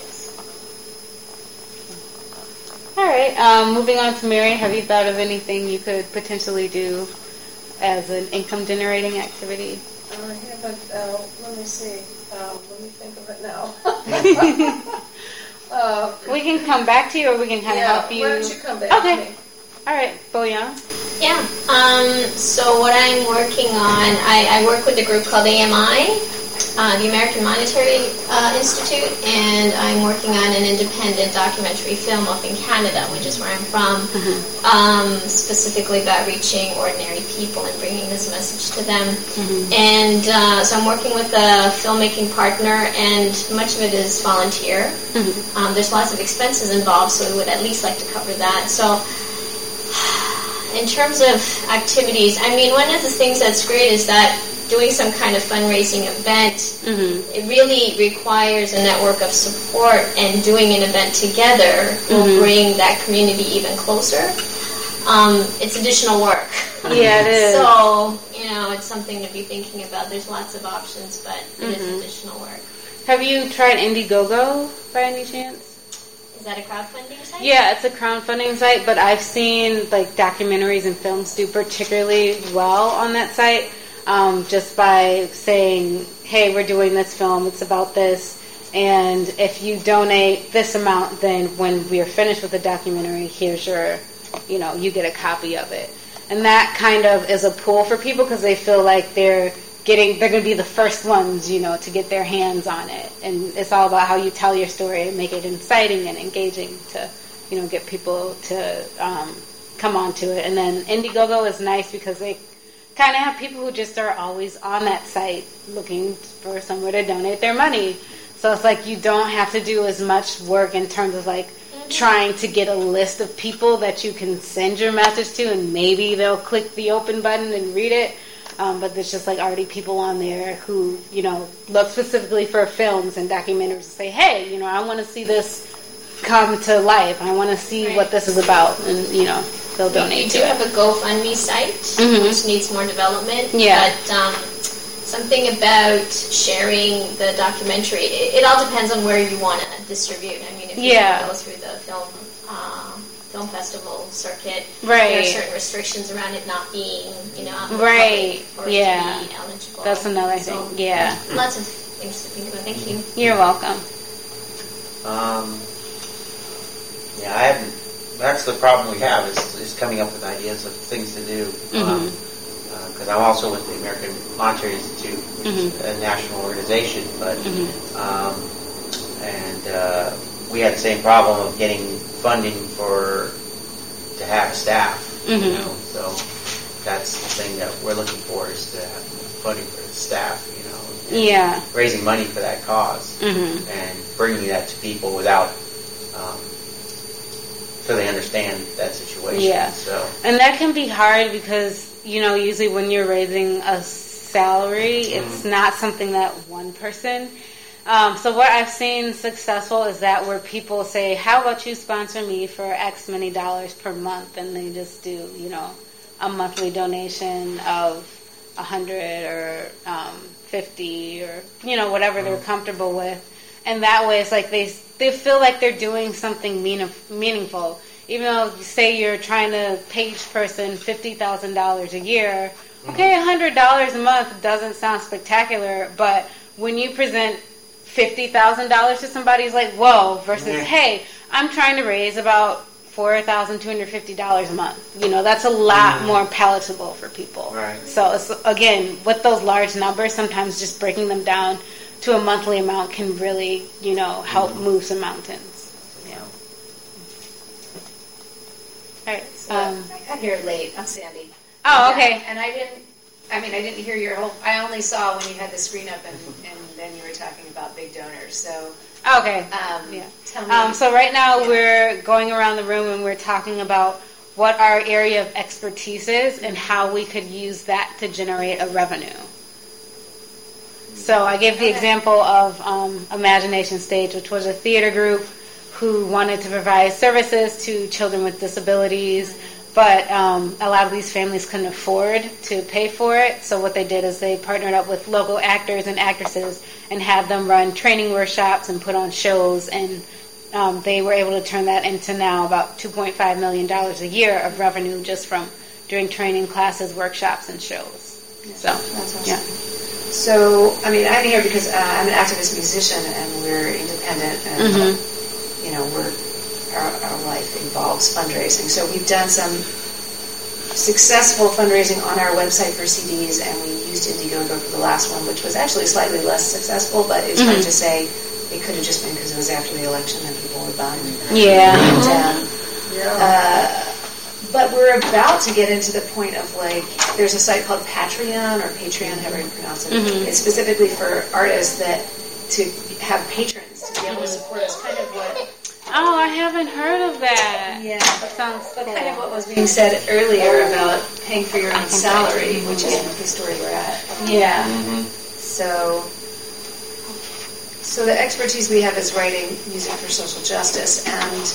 All right. Moving on to Mary, have you thought of anything you could potentially do as an income-generating activity? I haven't. Let me see. Let me think of it now. We can come back to you, or we can kind of help you. Why don't you come back to me? All right, Boyan. Yeah. So what I'm working on, I work with a group called AMI, the American Monetary Institute, and I'm working on an independent documentary film up in Canada, which is where I'm from, specifically about reaching ordinary people and bringing this message to them. And so I'm working with a filmmaking partner, and much of it is volunteer. There's lots of expenses involved, so we would at least like to cover that. So in terms of activities, I mean, one of the things that's great is that doing some kind of fundraising event, it really requires a network of support, and doing an event together will bring that community even closer. It's additional work. Yeah, it is. So, it's something to be thinking about. There's lots of options, but it is additional work. Have you tried Indiegogo by any chance? Is that a crowdfunding site? Yeah, it's a crowdfunding site, but I've seen documentaries and films do particularly well on that site. Just by saying, hey, we're doing this film, it's about this, and if you donate this amount, then when we are finished with the documentary, here's your, you get a copy of it. And that kind of is a pull for people because they feel like they're going to be the first ones, to get their hands on it. And it's all about how you tell your story and make it inciting and engaging to, get people to come onto it. And then Indiegogo is nice because they kind of have people who just are always on that site looking for somewhere to donate their money. So it's like you don't have to do as much work in terms of trying to get a list of people that you can send your message to, and maybe they'll click the open button and read it. But there's just already people on there who, look specifically for films and documentaries and say, hey, I want to see this come to life. I want to see what this is about. And, they'll donate to it. We do have a GoFundMe site, which needs more development. Yeah. But something about sharing the documentary, it all depends on where you want to distribute. I mean, if you want to go through the film festival circuit, there are certain restrictions around it not being, out in the public for it to be eligible. That's another thing. Yeah. Lots of things to think about. Thank you. You're welcome. I haven't. That's the problem we have is coming up with ideas of things to do. Because I'm also with the American Monetary Institute, which is a national organization, but we had the same problem of getting funding to have staff. So that's the thing that we're looking for is to have funding for the staff. Raising money for that cause and bringing that to people without. So they understand that situation. Yeah. So. And that can be hard because, usually when you're raising a salary, it's not something that one person. So what I've seen successful is that where people say, how about you sponsor me for X many dollars per month? And they just do, a monthly donation of $100 or $50 or, whatever they're comfortable with. And that way it's like they feel like they're doing something meaningful. Even though, say you're trying to pay each person $50,000 a year, okay, $100 a month doesn't sound spectacular, but when you present $50,000 to somebody, it's like, whoa, versus, hey, I'm trying to raise about $4,250 a month. That's a lot more palatable for people. Right. So, it's, again, with those large numbers, sometimes just breaking them down to a monthly amount can really, help move some mountains. Yeah. All right. So I got here late. I'm Sandy. Oh, okay. And I didn't hear your whole. I only saw when you had the screen up, and then you were talking about big donors. So. Okay. Tell me. So right now we're going around the room and we're talking about what our area of expertise is and how we could use that to generate a revenue. So I gave the example of Imagination Stage, which was a theater group who wanted to provide services to children with disabilities, but a lot of these families couldn't afford to pay for it. So what they did is they partnered up with local actors and actresses and had them run training workshops and put on shows, and they were able to turn that into now about $2.5 million a year of revenue just from doing training classes, workshops, and shows. So, that's awesome. Yeah. So, I'm here because I'm an activist musician, and we're independent, and our life involves fundraising. So we've done some successful fundraising on our website for CDs, and we used Indiegogo for the last one, which was actually slightly less successful, but it's hard to say. It could have just been because it was after the election and people were bummed. Yeah. But we're about to get into the point of, like, there's a site called Patreon, or Patreon, however you pronounce it. It's specifically for artists that to have patrons to be able to support us, kind of what... Oh, I haven't heard of that. Yeah. That sounds cool. Kind of what was being said earlier about paying for your own salary, which is the story we're at. Yeah. So the expertise we have is writing music for social justice, and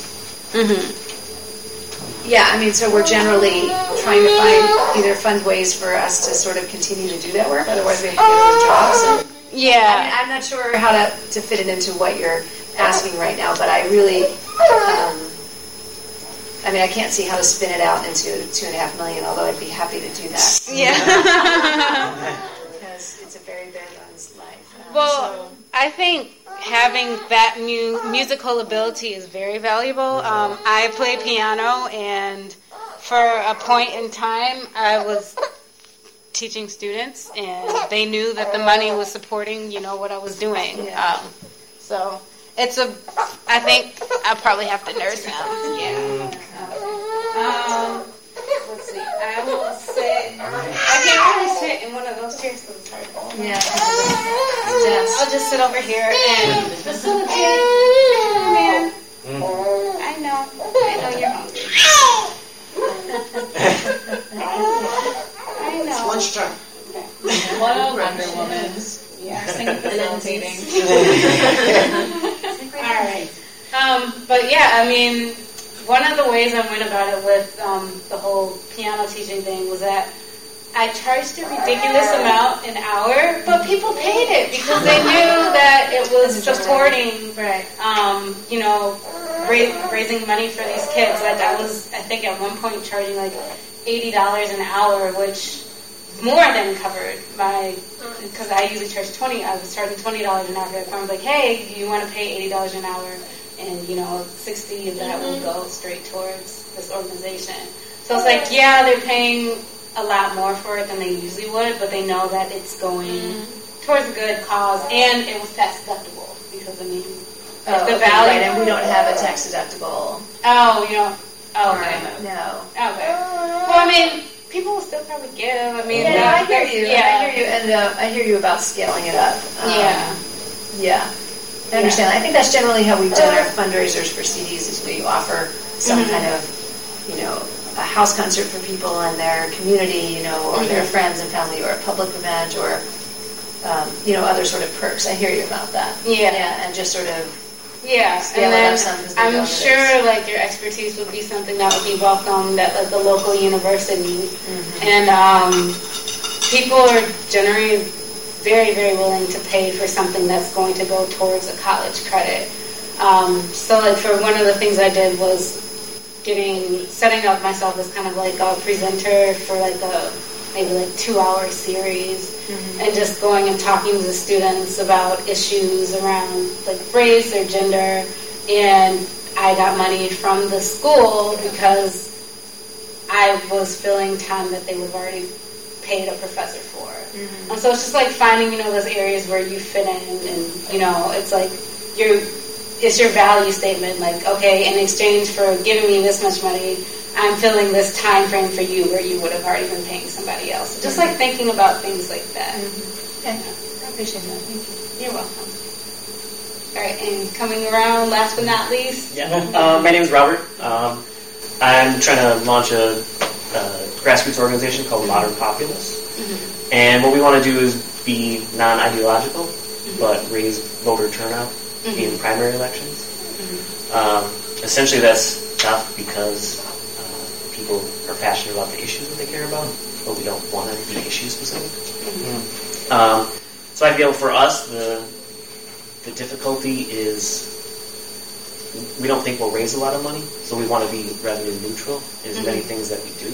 so we're generally trying to find either fund ways for us to sort of continue to do that work. Otherwise, we have to get other jobs. And I'm not sure how to fit it into what you're asking right now, but I really, I can't see how to spin it out into $2.5 million. Although I'd be happy to do that. Yeah. Because it's a very bare bones life. I think having that musical ability is very valuable. I play piano, and for a point in time, I was teaching students, and they knew that the money was supporting, what I was doing. So I think I'll probably have to nurse now. Yeah. Let's see. I will sit. I can't really sit in one of those chairs because it's hard to hold. Yeah. I'll just sit over here and facilitate. Man. I know you're hungry. I know. It's lunchtime. Well, Wonder Woman. Yeah, facilitating. All right. But yeah, one of the ways I went about it with the whole piano teaching thing was that I charged a ridiculous amount an hour, but people paid it because they knew that it was supporting, raising money for these kids. Like I think at one point charging like $80 an hour, which more than covered because I usually charge $20. I was charging $20 an hour. I was like, hey, you want to pay $80 an hour? And, 60 of that will go straight towards this organization. So it's like, yeah, they're paying a lot more for it than they usually would, but they know that it's going towards a good cause, and it was tax deductible because, the value... Right, and we don't have a tax deductible. Oh, you don't... Oh, okay. No. Okay. Well, people will still probably give. I hear you. Yeah. I hear you, and I hear you about scaling it up. Yeah. I understand. I think that's generally how we've done our fundraisers for CDs is we offer some kind of, a house concert for people in their community, or their friends and family, or a public event, or, other sort of perks. I hear you about that. Yeah. And just sort of and then I'm sure your expertise would be something that would be welcomed at the local university. And people are generally very, very willing to pay for something that's going to go towards a college credit. So for one of the things I did was setting up myself as kind of like a presenter for maybe 2-hour series, and just going and talking to the students about issues around race or gender. And I got money from the school because I was filling time that they would have already paid a professor for. And so it's just finding those areas where you fit in, and it's it's your value statement. Okay, in exchange for giving me this much money, I'm filling this time frame for you where you would have already been paying somebody else. So just thinking about things like that. Okay, I appreciate that. Thank you. You're welcome. All right, and coming around, last but not least. Yeah, my name is Robert. I'm trying to launch a grassroots organization called Modern Populace. And what we want to do is be non-ideological, but raise voter turnout in primary elections. Essentially, that's tough because people are passionate about the issues that they care about, but we don't want to be issue specific. So I feel for us, the difficulty is we don't think we'll raise a lot of money, so we want to be revenue neutral in many things that we do,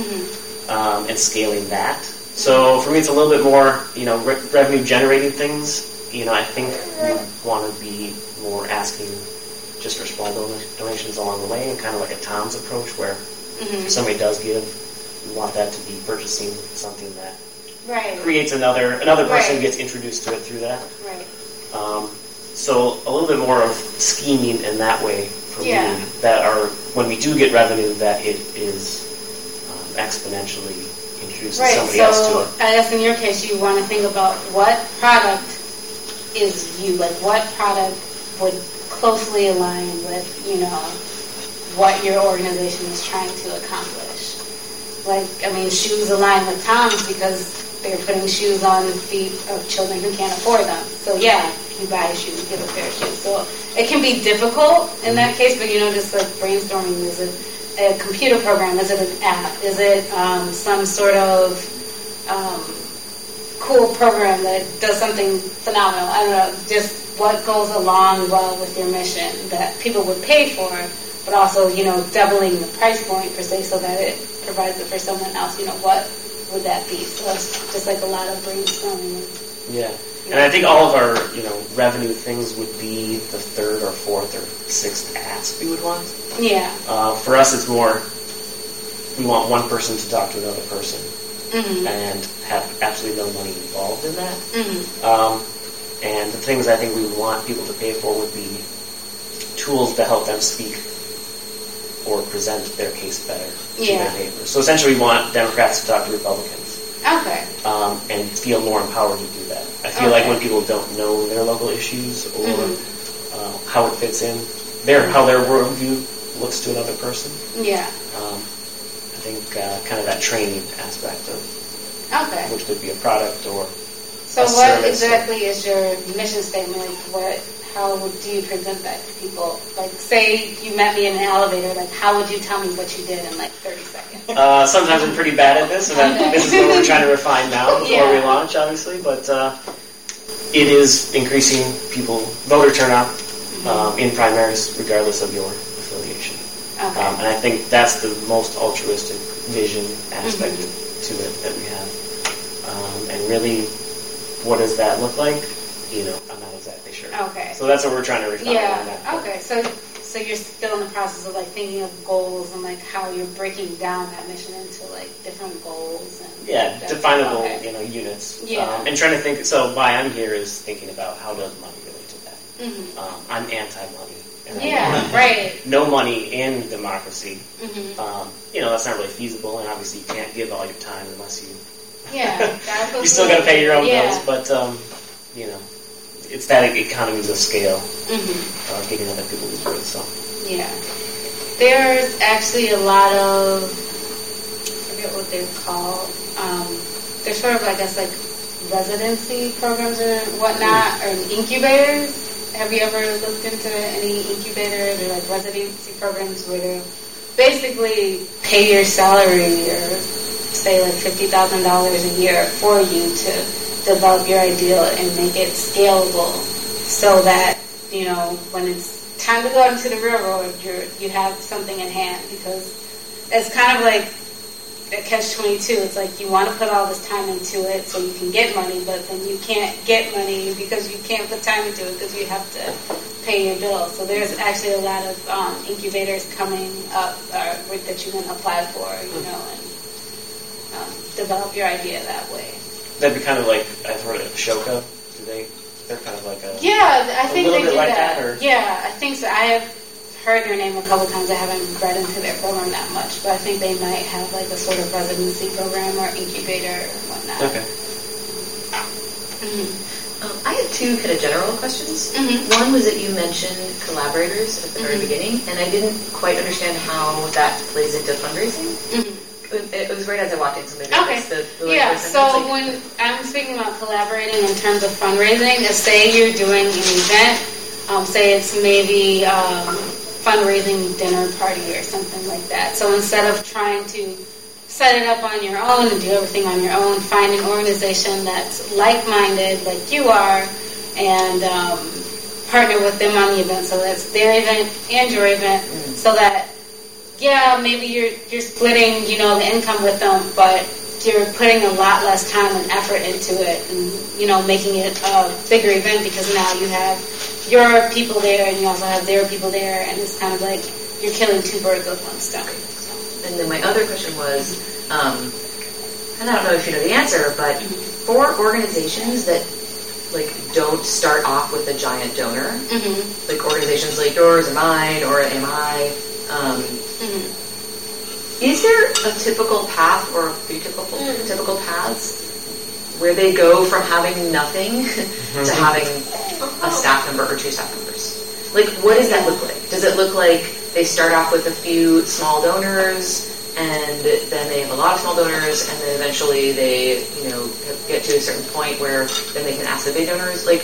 and scaling that. So for me, it's a little bit more, revenue generating things. I think we want to be more asking just for small donations along the way, and kind of like a Tom's approach, where if somebody does give We want that to be purchasing something that Right. creates another person Right. gets introduced to it through that. Right. So a little bit more of scheming in that way for Yeah. me, that are, when we do get revenue, that it is exponentially introduces Right. somebody else to So it. I guess in your case, you want to think about what product is you, like what product would closely align with, what your organization is trying to accomplish. Like, I mean, shoes align with Tom's because they're putting shoes on the feet of children who can't afford them. So yeah, you buy a shoe, give a pair of shoes. So it can be difficult in that case, but just like brainstorming, is it a computer program? Is it an app? Is it some sort of cool program that does something phenomenal? I don't know, just what goes along well with your mission that people would pay for, but also, doubling the price point per se so that it provides it for someone else. What would that be? So it's just like a lot of brainstorming. Yeah. And I think all of our, revenue things would be the third or fourth or sixth ask we would want. Yeah. For us, it's more, we want one person to talk to another person and have absolutely no money involved in that. And the things I think we would want people to pay for would be tools to help them speak or present their case better to their neighbors. So essentially we want Democrats to talk to Republicans. Okay. And feel more empowered to do that. I feel like when people don't know their local issues or how it fits in, how their worldview looks to another person. Yeah. I think kind of that training aspect of which could be a product or so a what service exactly is your mission statement? How do you present that to people? Like, say you met me in an elevator, like, how would you tell me what you did in, 30 seconds? Sometimes I'm pretty bad at this, and this is what we're trying to refine now before we launch, obviously, but it is increasing voter turnout in primaries, regardless of your affiliation. Okay. And I think that's the most altruistic vision aspect to it that we have. And really, what does that look like? I'm not exactly sure. Okay. So that's what we're trying to refine. Yeah. Okay. So you're still in the process of thinking of goals and how you're breaking down that mission into different goals and definable units. Yeah. And trying to think. So why I'm here is thinking about how does money relate to that. I'm anti-money. And right. No money in democracy. That's not really feasible, and obviously you can't give all your time unless you. You still got to pay your own bills, but it's that economies of scale, getting other people to do it. So there's actually a lot of, I forget what they're called. They're sort of residency programs or whatnot, or incubators. Have you ever looked into any incubators or residency programs where they basically pay your salary or say $50,000 a year for you to develop your idea and make it scalable so that, when it's time to go out into the real world, you have something in hand, because it's kind of like a catch-22. It's like you want to put all this time into it so you can get money, but then you can't get money because you can't put time into it because you have to pay your bills. So there's actually a lot of incubators coming up that you can apply for, and develop your idea that way. That'd be kind of like, I've heard of Ashoka. They're kind of like a... Yeah, I think they do like that. or? Yeah, I think so. I have heard their name a couple times. I haven't read into their program that much, but I think they might have a sort of residency program or incubator or whatnot. Okay. I have two kind of general questions. One was that you mentioned collaborators at the very beginning, and I didn't quite understand how that plays into fundraising. It was right as I walked in, so maybe so when I'm speaking about collaborating in terms of fundraising, say you're doing an event, say it's maybe fundraising dinner party or something like that. So instead of trying to set it up on your own and do everything on your own, find an organization that's like-minded, like you are, and partner with them on the event. So that's their event and your event, so that maybe you're splitting, the income with them, but you're putting a lot less time and effort into it, and making it a bigger event because now you have your people there and you also have their people there, and it's kind of like you're killing two birds with one stone. And then my other question was, and I don't know if you know the answer, but for organizations that like don't start off with a giant donor, like organizations like yours or mine or AMI, is there a typical path or a few typical paths where they go from having nothing to having a staff member or two staff members? Like, what does that look like? Does it look like they start off with a few small donors, and then they have a lot of small donors, and then eventually they, get to a certain point where then they can ask the big donors? Like,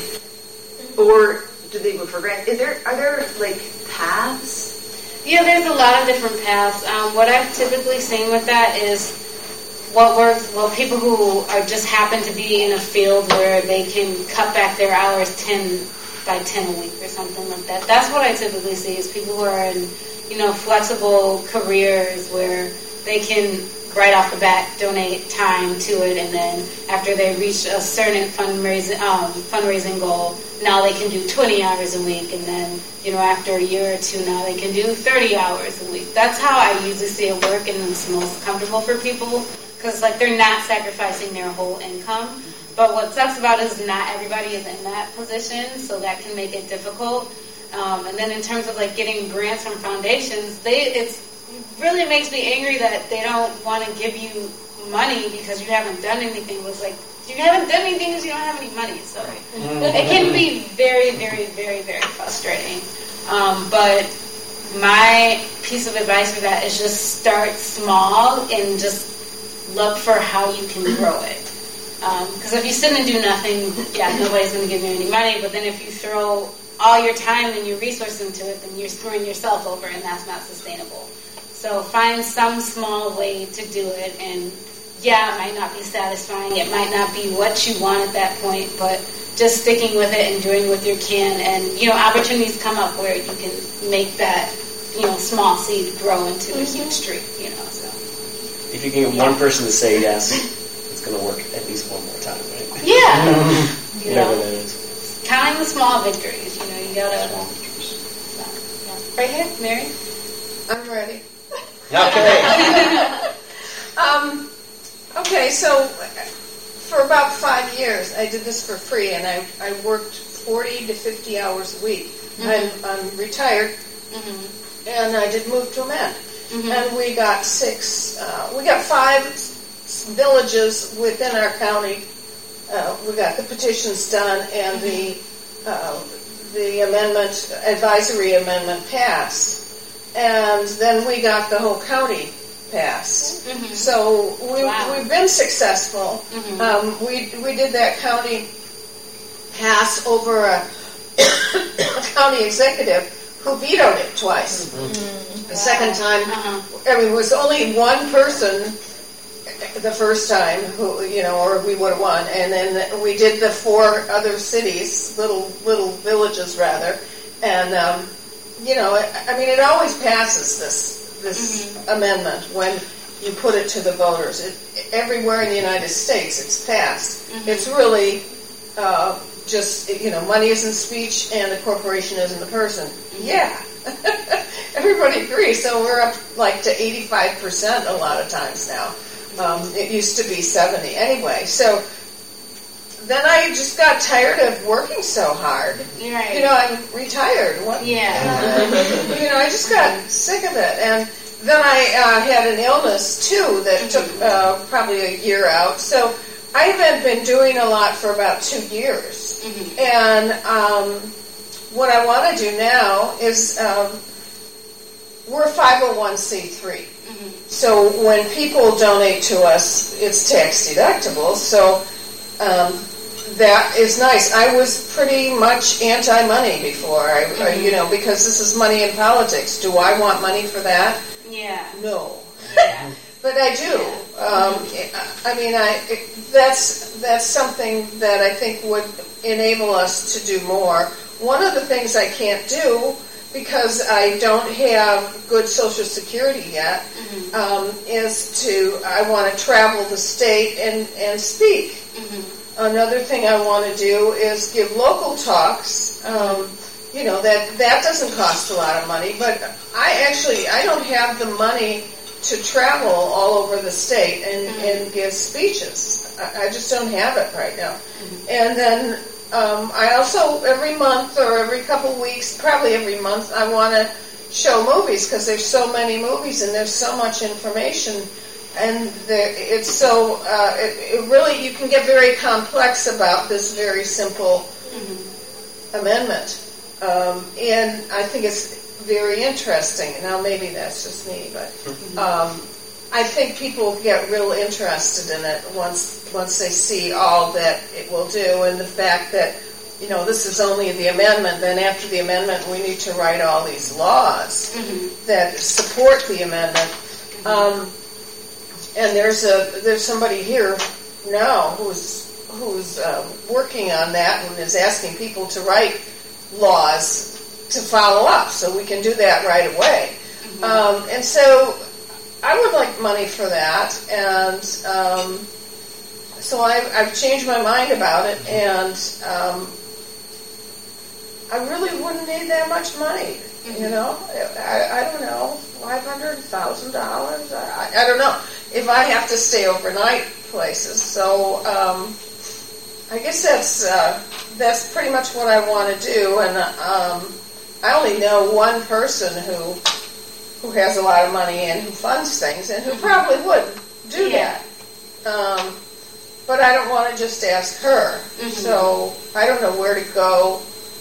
or do they progress? Are there like paths? Yeah, there's a lot of different paths. What I've typically seen with that is what works. Well, people who are just happen to be in a field where they can cut back their hours 10 by 10 a week or something like that. That's what I typically see is people who are in, flexible careers where they can right off the bat donate time to it, and then after they reach a certain fundraising goal, now they can do 20 hours a week, and then after a year or two, now they can do 30 hours a week. That's how I usually see it work, and it's most comfortable for people because like they're not sacrificing their whole income. But what sucks about it is not everybody is in that position, so that can make it difficult. And then in terms of like getting grants from foundations, it really makes me angry that they don't want to give you money because you haven't done anything. It was like, you haven't done anything because you don't have any money. So it can be very, very, very, very frustrating. But my piece of advice for that is just start small and just look for how you can grow it. Because if you sit and do nothing, nobody's going to give you any money. But then if you throw all your time and your resources into it, then you're screwing yourself over, and that's not sustainable. So find some small way to do it, and it might not be satisfying. It might not be what you want at that point, but just sticking with it and doing what you can. And, opportunities come up where you can make that, small seed grow into a huge tree, so. If you can get one person to say yes, it's going to work at least one more time, right? Yeah. Whatever that is. Counting the small victories, you gotta. Right here, Mary? I'm ready. Okay. Okay, so for about 5 years, I did this for free, and I worked 40 to 50 hours a week. I'm retired, and I did move to amend. And we got 5 villages within our county. We got the petitions done, and the advisory amendment passed. And then we got the whole county passed. So we've been successful. We did that county pass over a county executive who vetoed it twice. The second time, it was only one person the first time who, or we would have won. And then we did the 4 other cities, little villages rather. And, it always passes this amendment when you put it to the voters. Everywhere in the United States, it's passed. It's really just, money isn't speech and a corporation isn't a person. Yeah. Everybody agrees. So we're up like to 85% a lot of times now. It used to be 70 anyway. So then I just got tired of working so hard. Right. I'm retired. I just got sick of it. And then I had an illness too that took probably a year out. So I haven't been doing a lot for about 2 years. And what I want to do now is we're 501c3. So when people donate to us, it's tax deductible. So that is nice. I was pretty much anti-money before, because this is money in politics. Do I want money for that? Yeah. No. Yeah. But I do. That's something that I think would enable us to do more. One of the things I can't do, because I don't have good Social Security yet, I want to travel the state and speak. Another thing I want to do is give local talks that doesn't cost a lot of money. But I don't have the money to travel all over the state and give speeches. I just don't have it right now. And then I also, every month or every couple weeks, probably every month, I want to show movies because there's so many movies and there's so much information. And it's so, it really, you can get very complex about this very simple amendment. And I think it's very interesting. Now, maybe that's just me, but I think people get real interested in it once they see all that it will do, and the fact that this is only the amendment. Then after the amendment, we need to write all these laws that support the amendment. And there's somebody here now who's working on that and is asking people to write laws to follow up, so we can do that right away. And so I would like money for that, and so I've changed my mind about it, and I really wouldn't need that much money. I don't know, $500,000. I don't know if I have to stay overnight places. So I guess that's pretty much what I want to do, and I only know one person who has a lot of money and who funds things and who probably would do that. But I don't want to just ask her. So I don't know where to go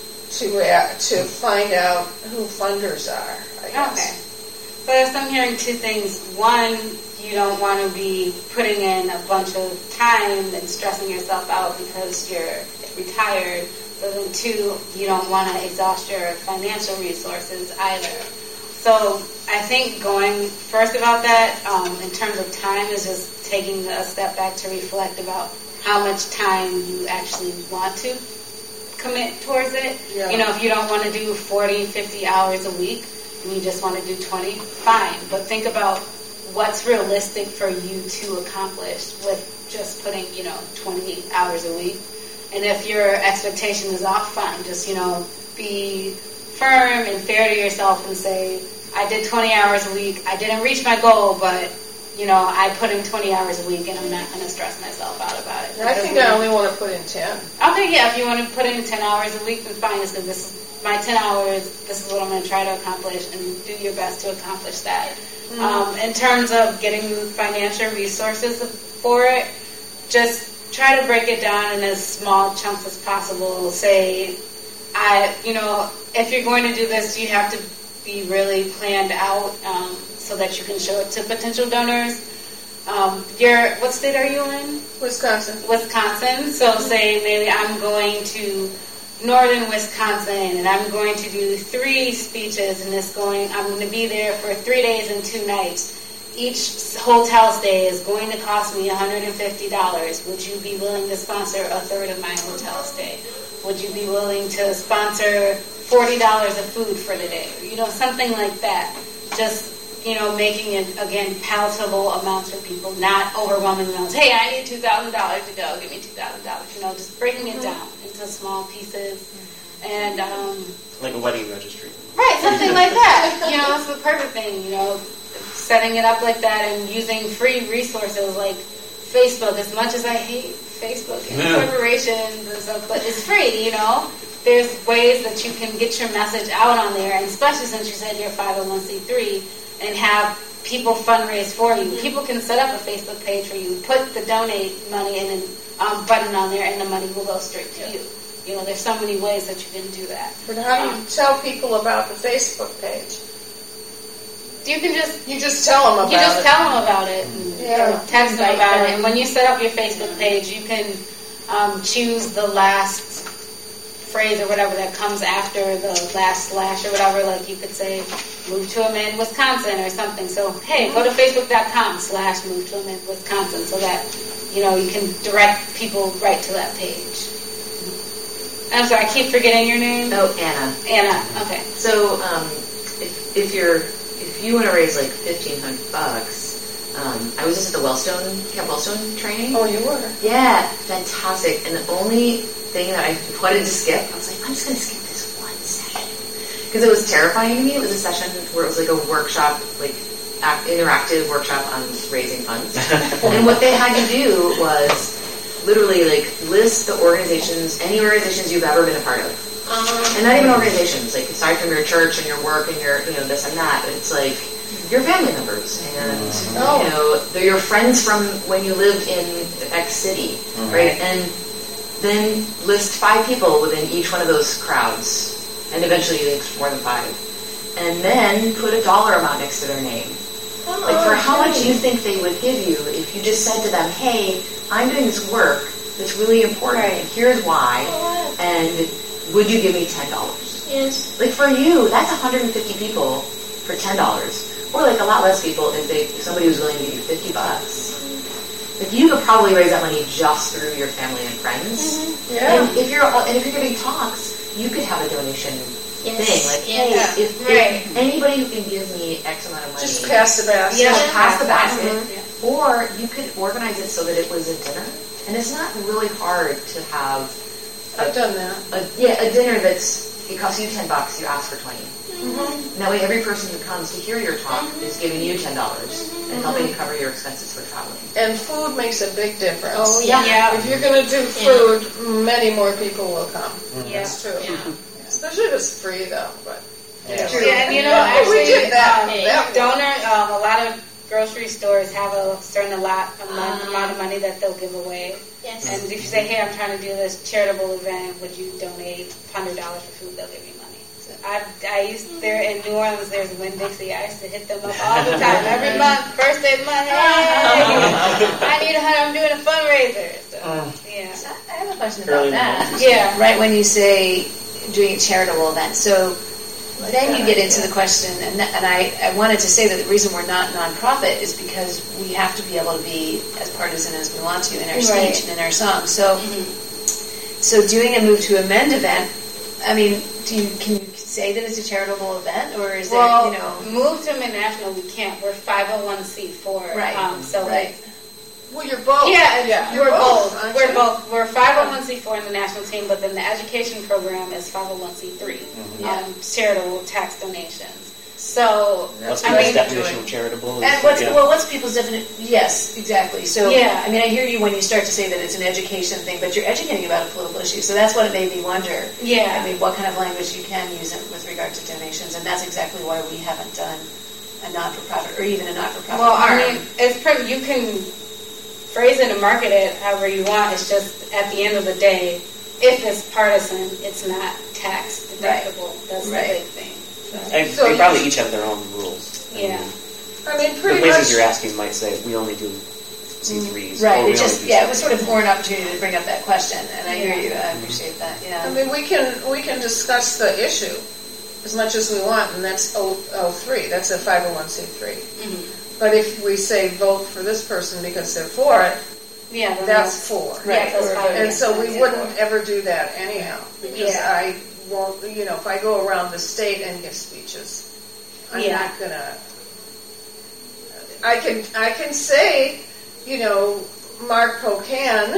to find out who funders are, I guess. Okay. So I'm hearing two things. One, you don't want to be putting in a bunch of time and stressing yourself out because you're retired. But then two, you don't want to exhaust your financial resources either. So I think going first about that, in terms of time, is just taking a step back to reflect about how much time you actually want to commit towards it. Yeah. If you don't want to do 40, 50 hours a week and you just want to do 20, fine. But think about what's realistic for you to accomplish with just putting, 20 hours a week. And if your expectation is off, fine. Just, be firm and fair to yourself and say, I did 20 hours a week. I didn't reach my goal, but, I put in 20 hours a week and I'm not going to stress myself out about it. I think I only want to put in 10. Okay, yeah, if you want to put in 10 hours a week, then fine. This is my 10 hours. This is what I'm going to try to accomplish, and do your best to accomplish that. In terms of getting financial resources for it, just try to break it down in as small chunks as possible. Say, if you're going to do this, you have to be really planned out so that you can show it to potential donors. What state are you in? Wisconsin. So say maybe I'm going to northern Wisconsin and I'm going to do 3 speeches, and I'm going to be there for 3 days and 2 nights. Each hotel stay is going to cost me $150. Would you be willing to sponsor a third of my hotel stay? Would you be willing to sponsor $40 of food for the day? Something like that. Just, making it, again, palatable amounts for people, not overwhelming amounts. Hey, I need $2,000 to go. Give me $2,000. Just breaking it down into small pieces. And, like a wedding registry. Right, something like that. That's the perfect thing, setting it up like that and using free resources like Facebook. As much as I hate Facebook and corporations and stuff, but it's free, There's ways that you can get your message out on there, and especially since you said you're 501c3, and have people fundraise for you. People can set up a Facebook page for you, put the donate money in and button on there, and the money will go straight to you. There's so many ways that you can do that. But how do you tell people about the Facebook page? You just tell them about it. And text them about it. And when you set up your Facebook page, you can choose the last phrase or whatever that comes after the last slash or whatever. Like you could say, move to Amend Wisconsin or something. So, hey, go to facebook.com/move to Amend Wisconsin, so that, you can direct people right to that page. I'm sorry, I keep forgetting your name. Oh, Anna. Anna, okay. So, if you want to raise like $1,500, I was just at the Camp Wellstone training. Oh, you were? Yeah, fantastic. And the only thing that I wanted to skip, I was like, I'm just going to skip this one session. because it was terrifying to me. It was a session where it was like a workshop, like interactive workshop on raising funds. And what they had to do was literally like list the organizations, any organizations you've ever been a part of. And not even organizations, like aside from your church and your work and your, this and that, it's like your family members and, they're your friends from when you lived in X city, right? And then list 5 people within each one of those crowds, and eventually more than 5. And then put a dollar amount next to their name. Like for how much you think they would give you if you just said to them, hey, I'm doing this work that's really important, and here's why, and would you give me $10? Yes. Like for you, that's 150 people for $10. Or like a lot less people if somebody was willing to give you $50. Like you could probably raise that money just through your family and friends. Yeah. And if you're giving talks, you could have a donation thing. Like, hey, if anybody who can give me X amount of money, just pass the basket. Yeah, pass the basket. Or you could organize it so that it was a dinner. And it's not really hard to have. I've done that. A dinner it costs you $10. You ask for $20. And that way, every person who comes to hear your talk is giving you $10 and helping you cover your expenses for traveling. And food makes a big difference. Oh, yeah. If you're going to do food, many more people will come. Yes. That's true. Yeah. Especially if it's free, though. But True. Yeah, and actually, we did that. A lot of grocery stores have a certain amount of money that they'll give away. Yes. And if you say, hey, I'm trying to do this charitable event, would you donate $100 for food? They'll give you money. So there in New Orleans, there's Winn-Dixie. I used to hit them up all the time. Every month, first day of the month, hey, I need $100. I'm doing a fundraiser. So, So I have a question about that. Yeah. Right when you say doing a charitable event. So then you get into the question, and I wanted to say that the reason we're not nonprofit is because we have to be able to be as partisan as we want to in our speech and in our song. So, so doing a Move to Amend event, I mean, can you say that it's a charitable event, or is Move to Amend National, we can't. We're 501c4. Right. Well, you're both. We're both. We're both. We're 501c4 in the national team, but then the education program is 501c3. Charitable tax donations. So, what's people's definition of charitable? And what's people's definition? Yes, exactly. So, I mean, I hear you when you start to say that it's an education thing, but you're educating about a political issue. So that's what it made me wonder. Yeah. I mean, what kind of language you can use with regard to donations, and that's exactly why we haven't done a not-for-profit or even a not-for-profit. Well, I mean, you can phrase it and market it however you want. It's just at the end of the day, if it's partisan, it's not tax deductible. That's the big thing. So they probably each have their own rules. Yeah. I mean, pretty the places much. you're asking might say we only do C3s. Right. It just it was sort of more an opportunity to bring up that question, and I hear you. I appreciate that. Yeah. I mean, we can discuss the issue as much as we want, and that's 03. That's a 501c3. But if we say vote for this person because they're for it, that's for. Right. And so we wouldn't ever do that anyhow, because I won't. If I go around the state and give speeches, I'm not gonna. I can say, Mark Pocan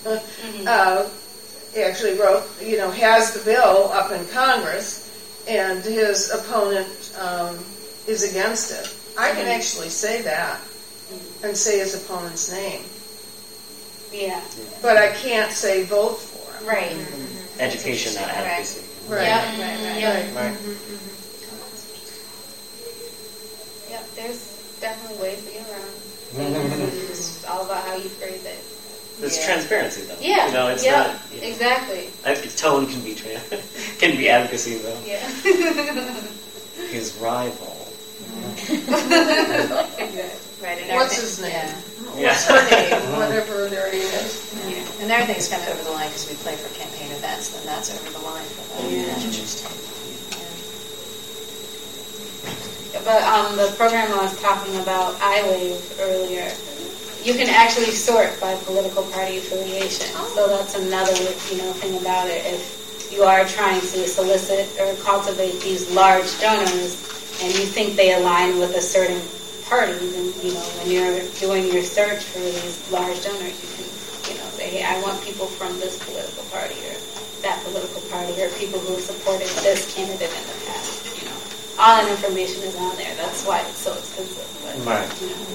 actually wrote, has the bill up in Congress, and his opponent is against it. I can actually say that and say his opponent's name. Yeah. But I can't say vote for him. Right. Education, not advocacy. Right. Right. Yep. There's definitely ways to get around. It's all about how you phrase it. There's transparency, though. Yeah. It's not. Exactly. Tone can be advocacy, though. Yeah. His rival. Right. And what's his name? Yeah. What's her name? Whatever their name is. Yeah. And everything's kind of over the line because we play for campaign events, then that's over the line for them. Interesting. But the program I was talking about, iWave, earlier, you can actually sort by political party affiliation. So that's another, thing about it. If you are trying to solicit or cultivate these large donors, and you think they align with a certain party, then, when you're doing your search for these large donors, you can, say, hey, I want people from this political party or that political party or people who have supported this candidate in the past. all that information is on there. That's why it's so expensive. But, Right.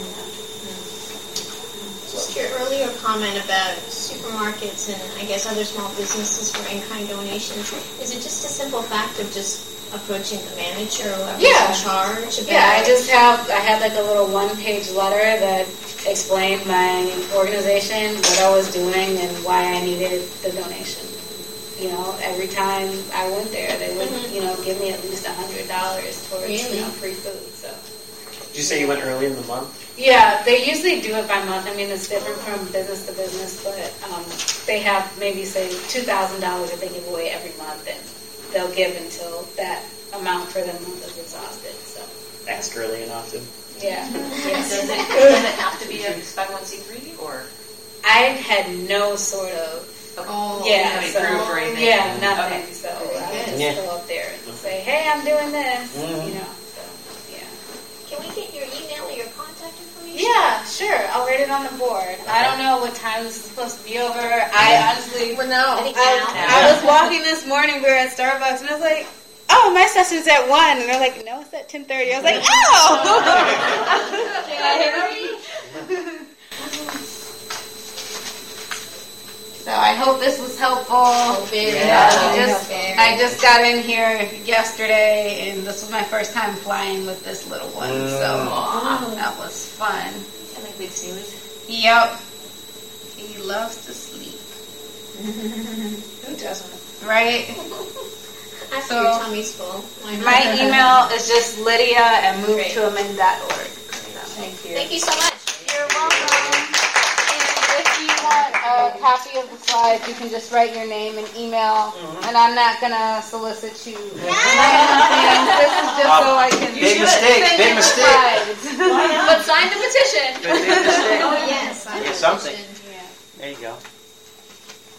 Just your earlier comment about supermarkets and I guess other small businesses for in-kind donations. Is it just a simple fact of just approaching the manager or whoever's in charge? I had like a little one-page letter that explained my organization, what I was doing, and why I needed the donation. Every time I went there, they would, give me at least $100 towards, free food. So. Did you say you went early in the month? Yeah, they usually do it by month. I mean, it's different from business to business, but they have maybe, say, $2,000 that they give away every month, and they'll give until that amount for the month is exhausted. So Ask early and often. Yeah. Does it have to be a 501c3 or? I had no sort of. Oh, yeah, proof or anything? Yeah, nothing. Okay. So I would just go up there and say, "Hey, I'm doing this." Mm-hmm. So yeah. Can we get your email or your contact information? Yeah, sure. I'll write it on the board. I don't know what time this is supposed to be over. I honestly, I was walking this morning. We were at Starbucks, and I was like, "Oh, my session's at 1," and they're like, "No, it's at 10:30." I was like, "Oh." Can I hear? So I hope this was helpful. I just got in here yesterday, and this was my first time flying with this little one. So that was fun. I like big snooze. Yep. He loves to sleep. Who doesn't? Right? After your tummy's full. My email is just lydia@movetoamin.org. Thank you. Thank you so much. You're welcome. And if you want a copy of the slides, you can just write your name and email, and I'm not going to solicit you. This is just so I can Big mistake, send big you the mistake. slides. But sign the petition. Big mistake. Oh, yes. Yeah, something. Yeah. There you go.